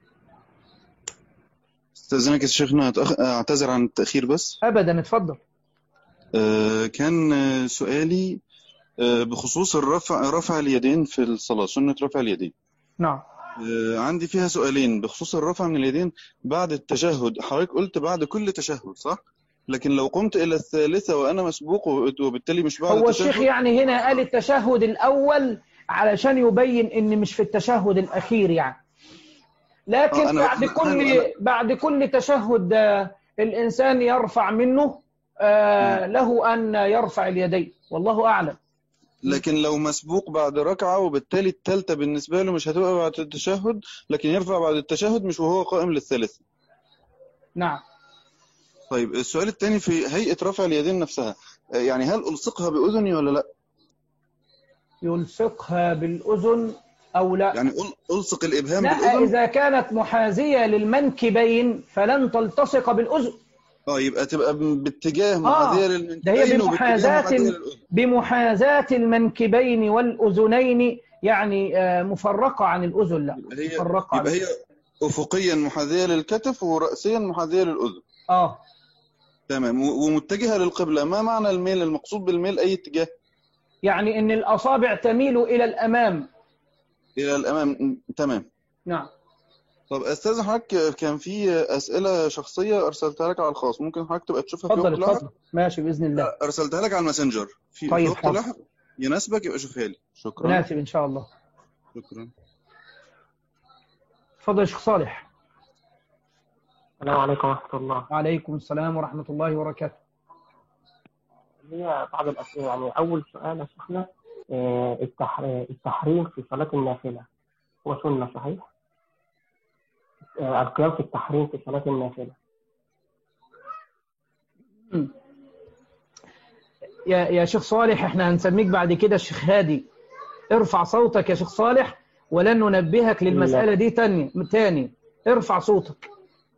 استاذنك يا شيخنا اعتذر عن التأخير بس. أبدا اتفضل. آه كان سؤالي آه بخصوص الرفع رفع اليدين في الصلاة، سنة رفع اليدين. نعم. آه عندي فيها سؤالين بخصوص الرفع من اليدين بعد التشهد. حضرتك قلت بعد كل تشهد صح؟ لكن لو قمت إلى الثالثة وأنا مسبوق وبالتالي مش بعد هو التشهد. الشيخ يعني هنا قال التشهد الأول علشان يبين إن مش في التشهد الأخير يعني، لكن آه بعد كل أنا... بعد كل تشهد الإنسان يرفع منه آه له أن يرفع اليدين، والله أعلم. لكن لو مسبوق بعد ركعة وبالتالي الثالثة بالنسبة له مش هتبقى بعد التشهد، لكن يرفع بعد التشهد مش وهو قائم للثالثة. نعم. طيب السؤال الثاني في هيئة رفع اليدين نفسها، يعني هل ألصقها بأذني ولا لا؟ يلصقها بالأذن أو لا؟ يعني ألصق الإبهام لا بالأذن؟ إذا كانت محاذية للمنكبين فلن تلتصق بالأذن. اه يبقى تبقى باتجاه محاذية آه للمنكبين. ده هي بمحاذاة بمحاذاة المنكبين والأذنين، يعني آه مفرقة عن الأذن. لا يبقى هي, مفرقة يبقى هي أفقيا محاذية للكتف ورأسيا محاذية للأذن. اه تمام. ومتجهة للقبلة. ما معنى الميل؟ المقصود بالميل أي اتجاه؟ يعني إن الأصابع تميل إلى الأمام. إلى الأمام. تمام. نعم. طب أستاذ حضرتك كان في أسئلة شخصية أرسلتها لك على الخاص، ممكن حضرتك تبقى تشوفها في وقت لاحق؟ ماشي بإذن الله. أرسلتها لك على الماسنجر في, طيب في وقت لاحق يناسبك يبقى شوفها لي. شكرا. مناسب إن شاء الله. شكرا. تفضل يا شيخ صالح. السلام عليكم ورحمة الله. وعليكم السلام ورحمة الله وبركاته. هي بعض الأسئلة. يعني أول سؤال يا شيخنا، آه، التح- التحريم في صلاة النافلة هو سنة صحيح؟ آه، القيام في التحريم في صلاة النافلة. مم. يا يا شيخ صالح، احنا هنسميك بعد كده الشيخ هادي. ارفع صوتك يا شيخ صالح، ولن ننبهك للمسألة دي تاني تاني. ارفع صوتك.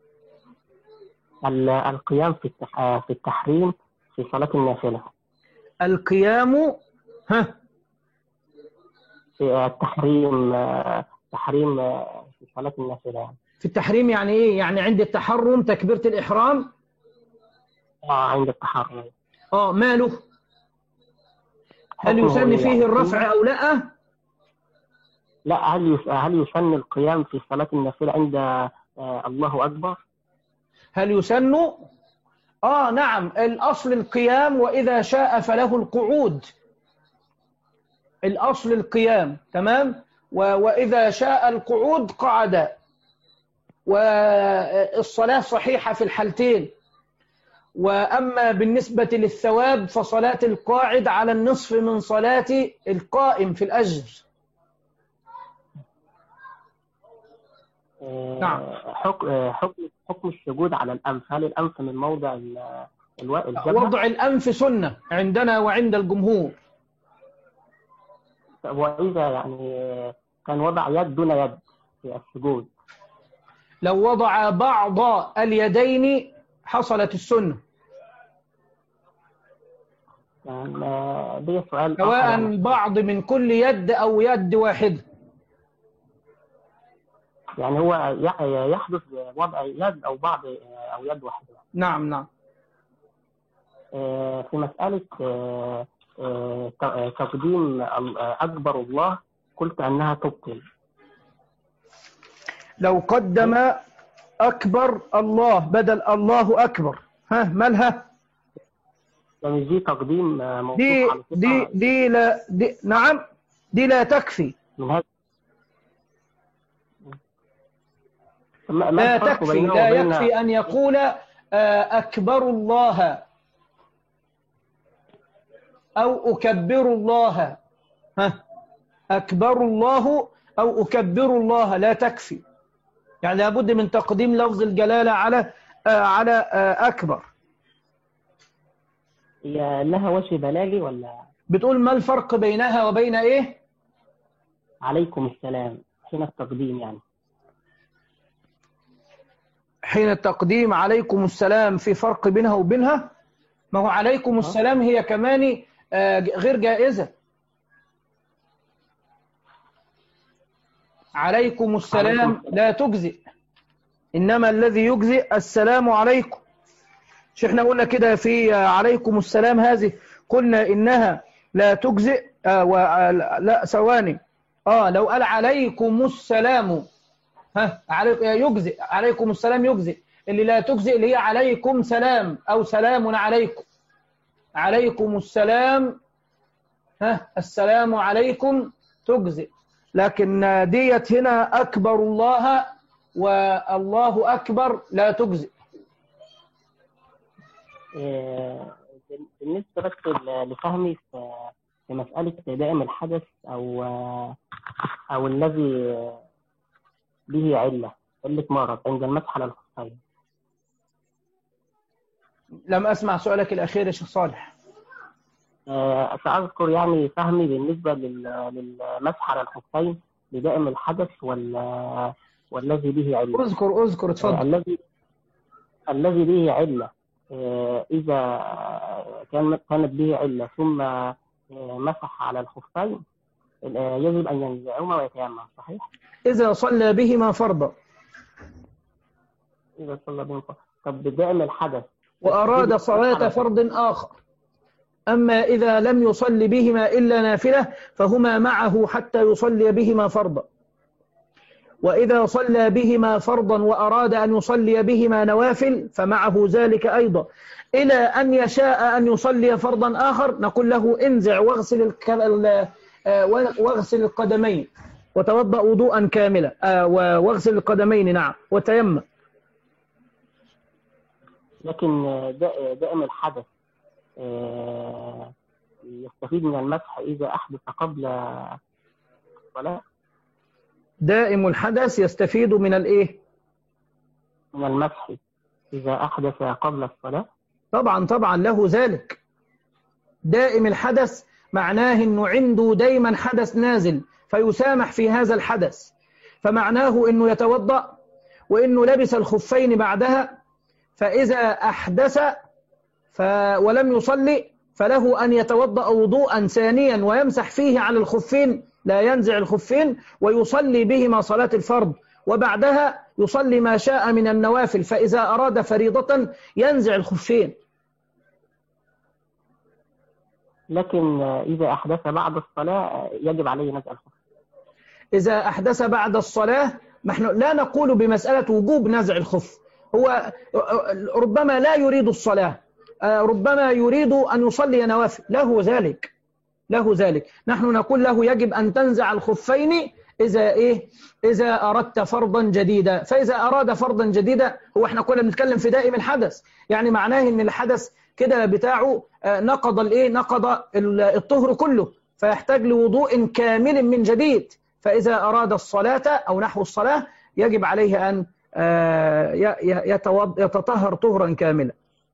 ال- القيام في التح- آه، في التحريم في صلاة النافلة. القيام، ها، في آه، التحريم آه، تحريم آه، في صلاة النافلة يعني. في التحريم يعني ايه؟ يعني عند التحرم تكبيرة الإحرام. آه، عند التحرم. اه، ماله؟ هل حكمه يسن إيه فيه يعني؟ الرفع أو لا؟ لا، هل يس- هل يسن القيام في صلاة النافلة عند آه، الله أكبر؟ هل يسن؟ اه نعم، الأصل القيام، وإذا شاء فله القعود. الأصل القيام، تمام. و- وإذا شاء القعود قعد. والصلاة صحيحة في الحالتين. وأما بالنسبة للثواب فصلاة القاعد على النصف من صلاة القائم في الأجر. آه، نعم. حكم آه، حكم حكم السجود على الأنف، هل الأنف من موضع ال- الو- الجبهة؟ وضع الأنف سنة عندنا وعند الجمهور. وإذا يعني كان وضع يد دون يد في السجود؟ لو وضع بعض اليدين حصلت السنة. يعني آه، ده سؤال آخر سواء يعني. بعض من كل يد أو يد واحدة. يعني هو يح- يحدث وضع يد أو بعض آه، أو يد واحدة. نعم نعم. آه، في مسألة آه، آه، ت- آه، تقديم ال- آه، أكبر الله، قلت أنها تبطل. لو قدم أكبر الله بدل الله أكبر، ها مالها؟ يعني دي تقديم آه، موصوف دي على صفة دي دي لا دي نعم، دي لا تكفي. من هذا. ما ما لا الفرق تكفي، بينه لا وبين يكفي أن يقول آه، أكبر الله أو أكبر الله. ها، أكبر الله أو أكبر الله لا تكفي. يعني لابد من تقديم لفظ الجلالة على آه، على آه، أكبر. هي لها وجه بلاغي ولا؟ بتقول ما الفرق بينها وبين إيه؟ عليكم السلام حين التقديم يعني. حين التقديم عليكم السلام، في فرق بينها وبينها؟ ما هو عليكم السلام هي كمان آه، غير جائزة. عليكم السلام لا تجزئ، إنما الذي يجزئ السلام عليكم. مش احنا قلنا كده في آه، عليكم السلام هذه، قلنا إنها لا تجزئ. آه و... آه لا ثواني، اه لو قال عليكم السلام، ها علي... يجزئ، عليكم السلام يجزئ. اللي لا تجزئ اللي هي عليكم سلام أو سلام عليكم. عليكم السلام، ها السلام عليكم تجزئ. لكن ديت هنا أكبر الله والله أكبر لا تجزئ. آه، بالنسبة بس لفهمي في في مسألة دائم الحدث أو آه، أو الذي به علة علة مرض عند المسح على الخفين. لم أسمع سؤالك الأخير يا شيخ صالح. آه، سأذكر يعني فهمي بالنسبة لل- للمسح على الخفين بدائم الحدث وال- والذي به علة. اذكر اذكر آه، اتفضل. الذي الذي به علة، آه، إذا كان كانت به علة ثم آه، مسح على الخفين، آه، يجب أن ينزعهما ويتيمم، صحيح؟ إذا صلى بهما فرضا إذا صلى بهم فرض. طب بدائم الحدث وأراد صلاة فرض آخر، أما إذا لم يصلي بهما إلا نافلة فهما معه حتى يصلي بهما فرضا. وإذا صلى بهما فرضا وأراد أن يصلي بهما نوافل فمعه ذلك أيضا، إلى أن يشاء أن يصلي فرضا آخر نقول له انزع واغسل الك... واغسل القدمين وتوضأ وضوءا كاملا، واغسل القدمين نعم وتيمم. لكن دائم الحدث آه، يستفيد من المسح إذا أحدث قبل الصلاة؟ دائم الحدث يستفيد من الإيه؟ من المسح إذا أحدث قبل الصلاة؟ طبعا طبعا له ذلك. دائم الحدث معناه أنه عنده دايما حدث نازل فيسامح في هذا الحدث، فمعناه أنه يتوضأ وأنه لبس الخفين بعدها، فإذا أحدث ف... ولم يصلي فله أن يتوضأ وضوءا ثانيا ويمسح فيه على الخفين، لا ينزع الخفين، ويصلي بهما صلاة الفرض، وبعدها يصلي ما شاء من النوافل، فإذا أراد فريضة ينزع الخفين. لكن إذا أحدث بعد الصلاة يجب عليه نزع الخف. إذا أحدث بعد الصلاة نحن لا نقول بمسألة وجوب نزع الخف، هو ربما لا يريد الصلاة، ربما يريد أن يصلي نوافل، له ذلك له ذلك نحن نقول له يجب أن تنزع الخفين إذا إيه إذا أردت فرضا جديدا. فإذا أراد فرضا جديدا، هو احنا كنا بنتكلم في دائم الحدث، يعني معناه إن الحدث كده بتاعه نقض الإيه نقض الطهر كله، فيحتاج لوضوء كامل من جديد. فإذا أراد الصلاة أو نحو الصلاة يجب عليه أن يتطهر طهرا كاملا.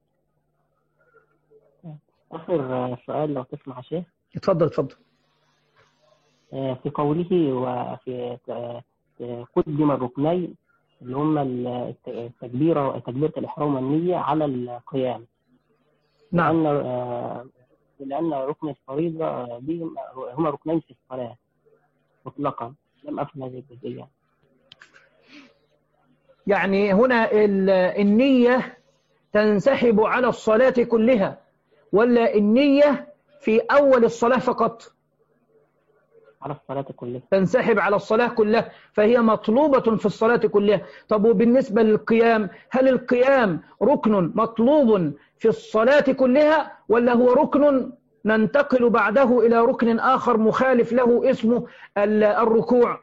آخر سؤال لو تسمع شيخ. اتفضل اتفضل. في قوله وفي قدم الركنين اللي هم التكبيرة تكبيرة الإحرام والنية على القيام. نعم. لأن لأن ركن الفريضة دي هما ركنين في الصلاة مطلقا، لم أفهم هذه الجزئية. يعني هنا النية تنسحب على الصلاة كلها، ولا النية في أول الصلاة فقط؟ على الصلاة كلها. تنسحب على الصلاة كلها، فهي مطلوبة في الصلاة كلها. طب وبالنسبة للقيام، هل القيام ركن مطلوب في الصلاة كلها، ولا هو ركن ننتقل بعده إلى ركن آخر مخالف له اسمه الركوع؟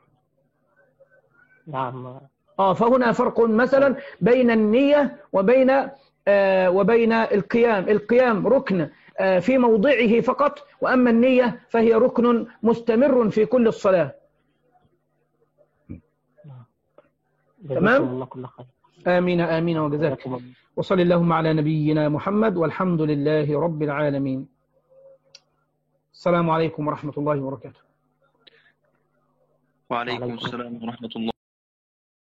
نعم. آه فهنا فرق مثلا بين النية وبين آه وبين القيام. القيام ركن آه في موضعه فقط، وأما النية فهي ركن مستمر في كل الصلاة. تمام؟ آمين آمين وجزاك. وصل اللهم على نبينا محمد، والحمد لله رب العالمين. السلام عليكم ورحمة الله وبركاته. وعليكم السلام ورحمة الله.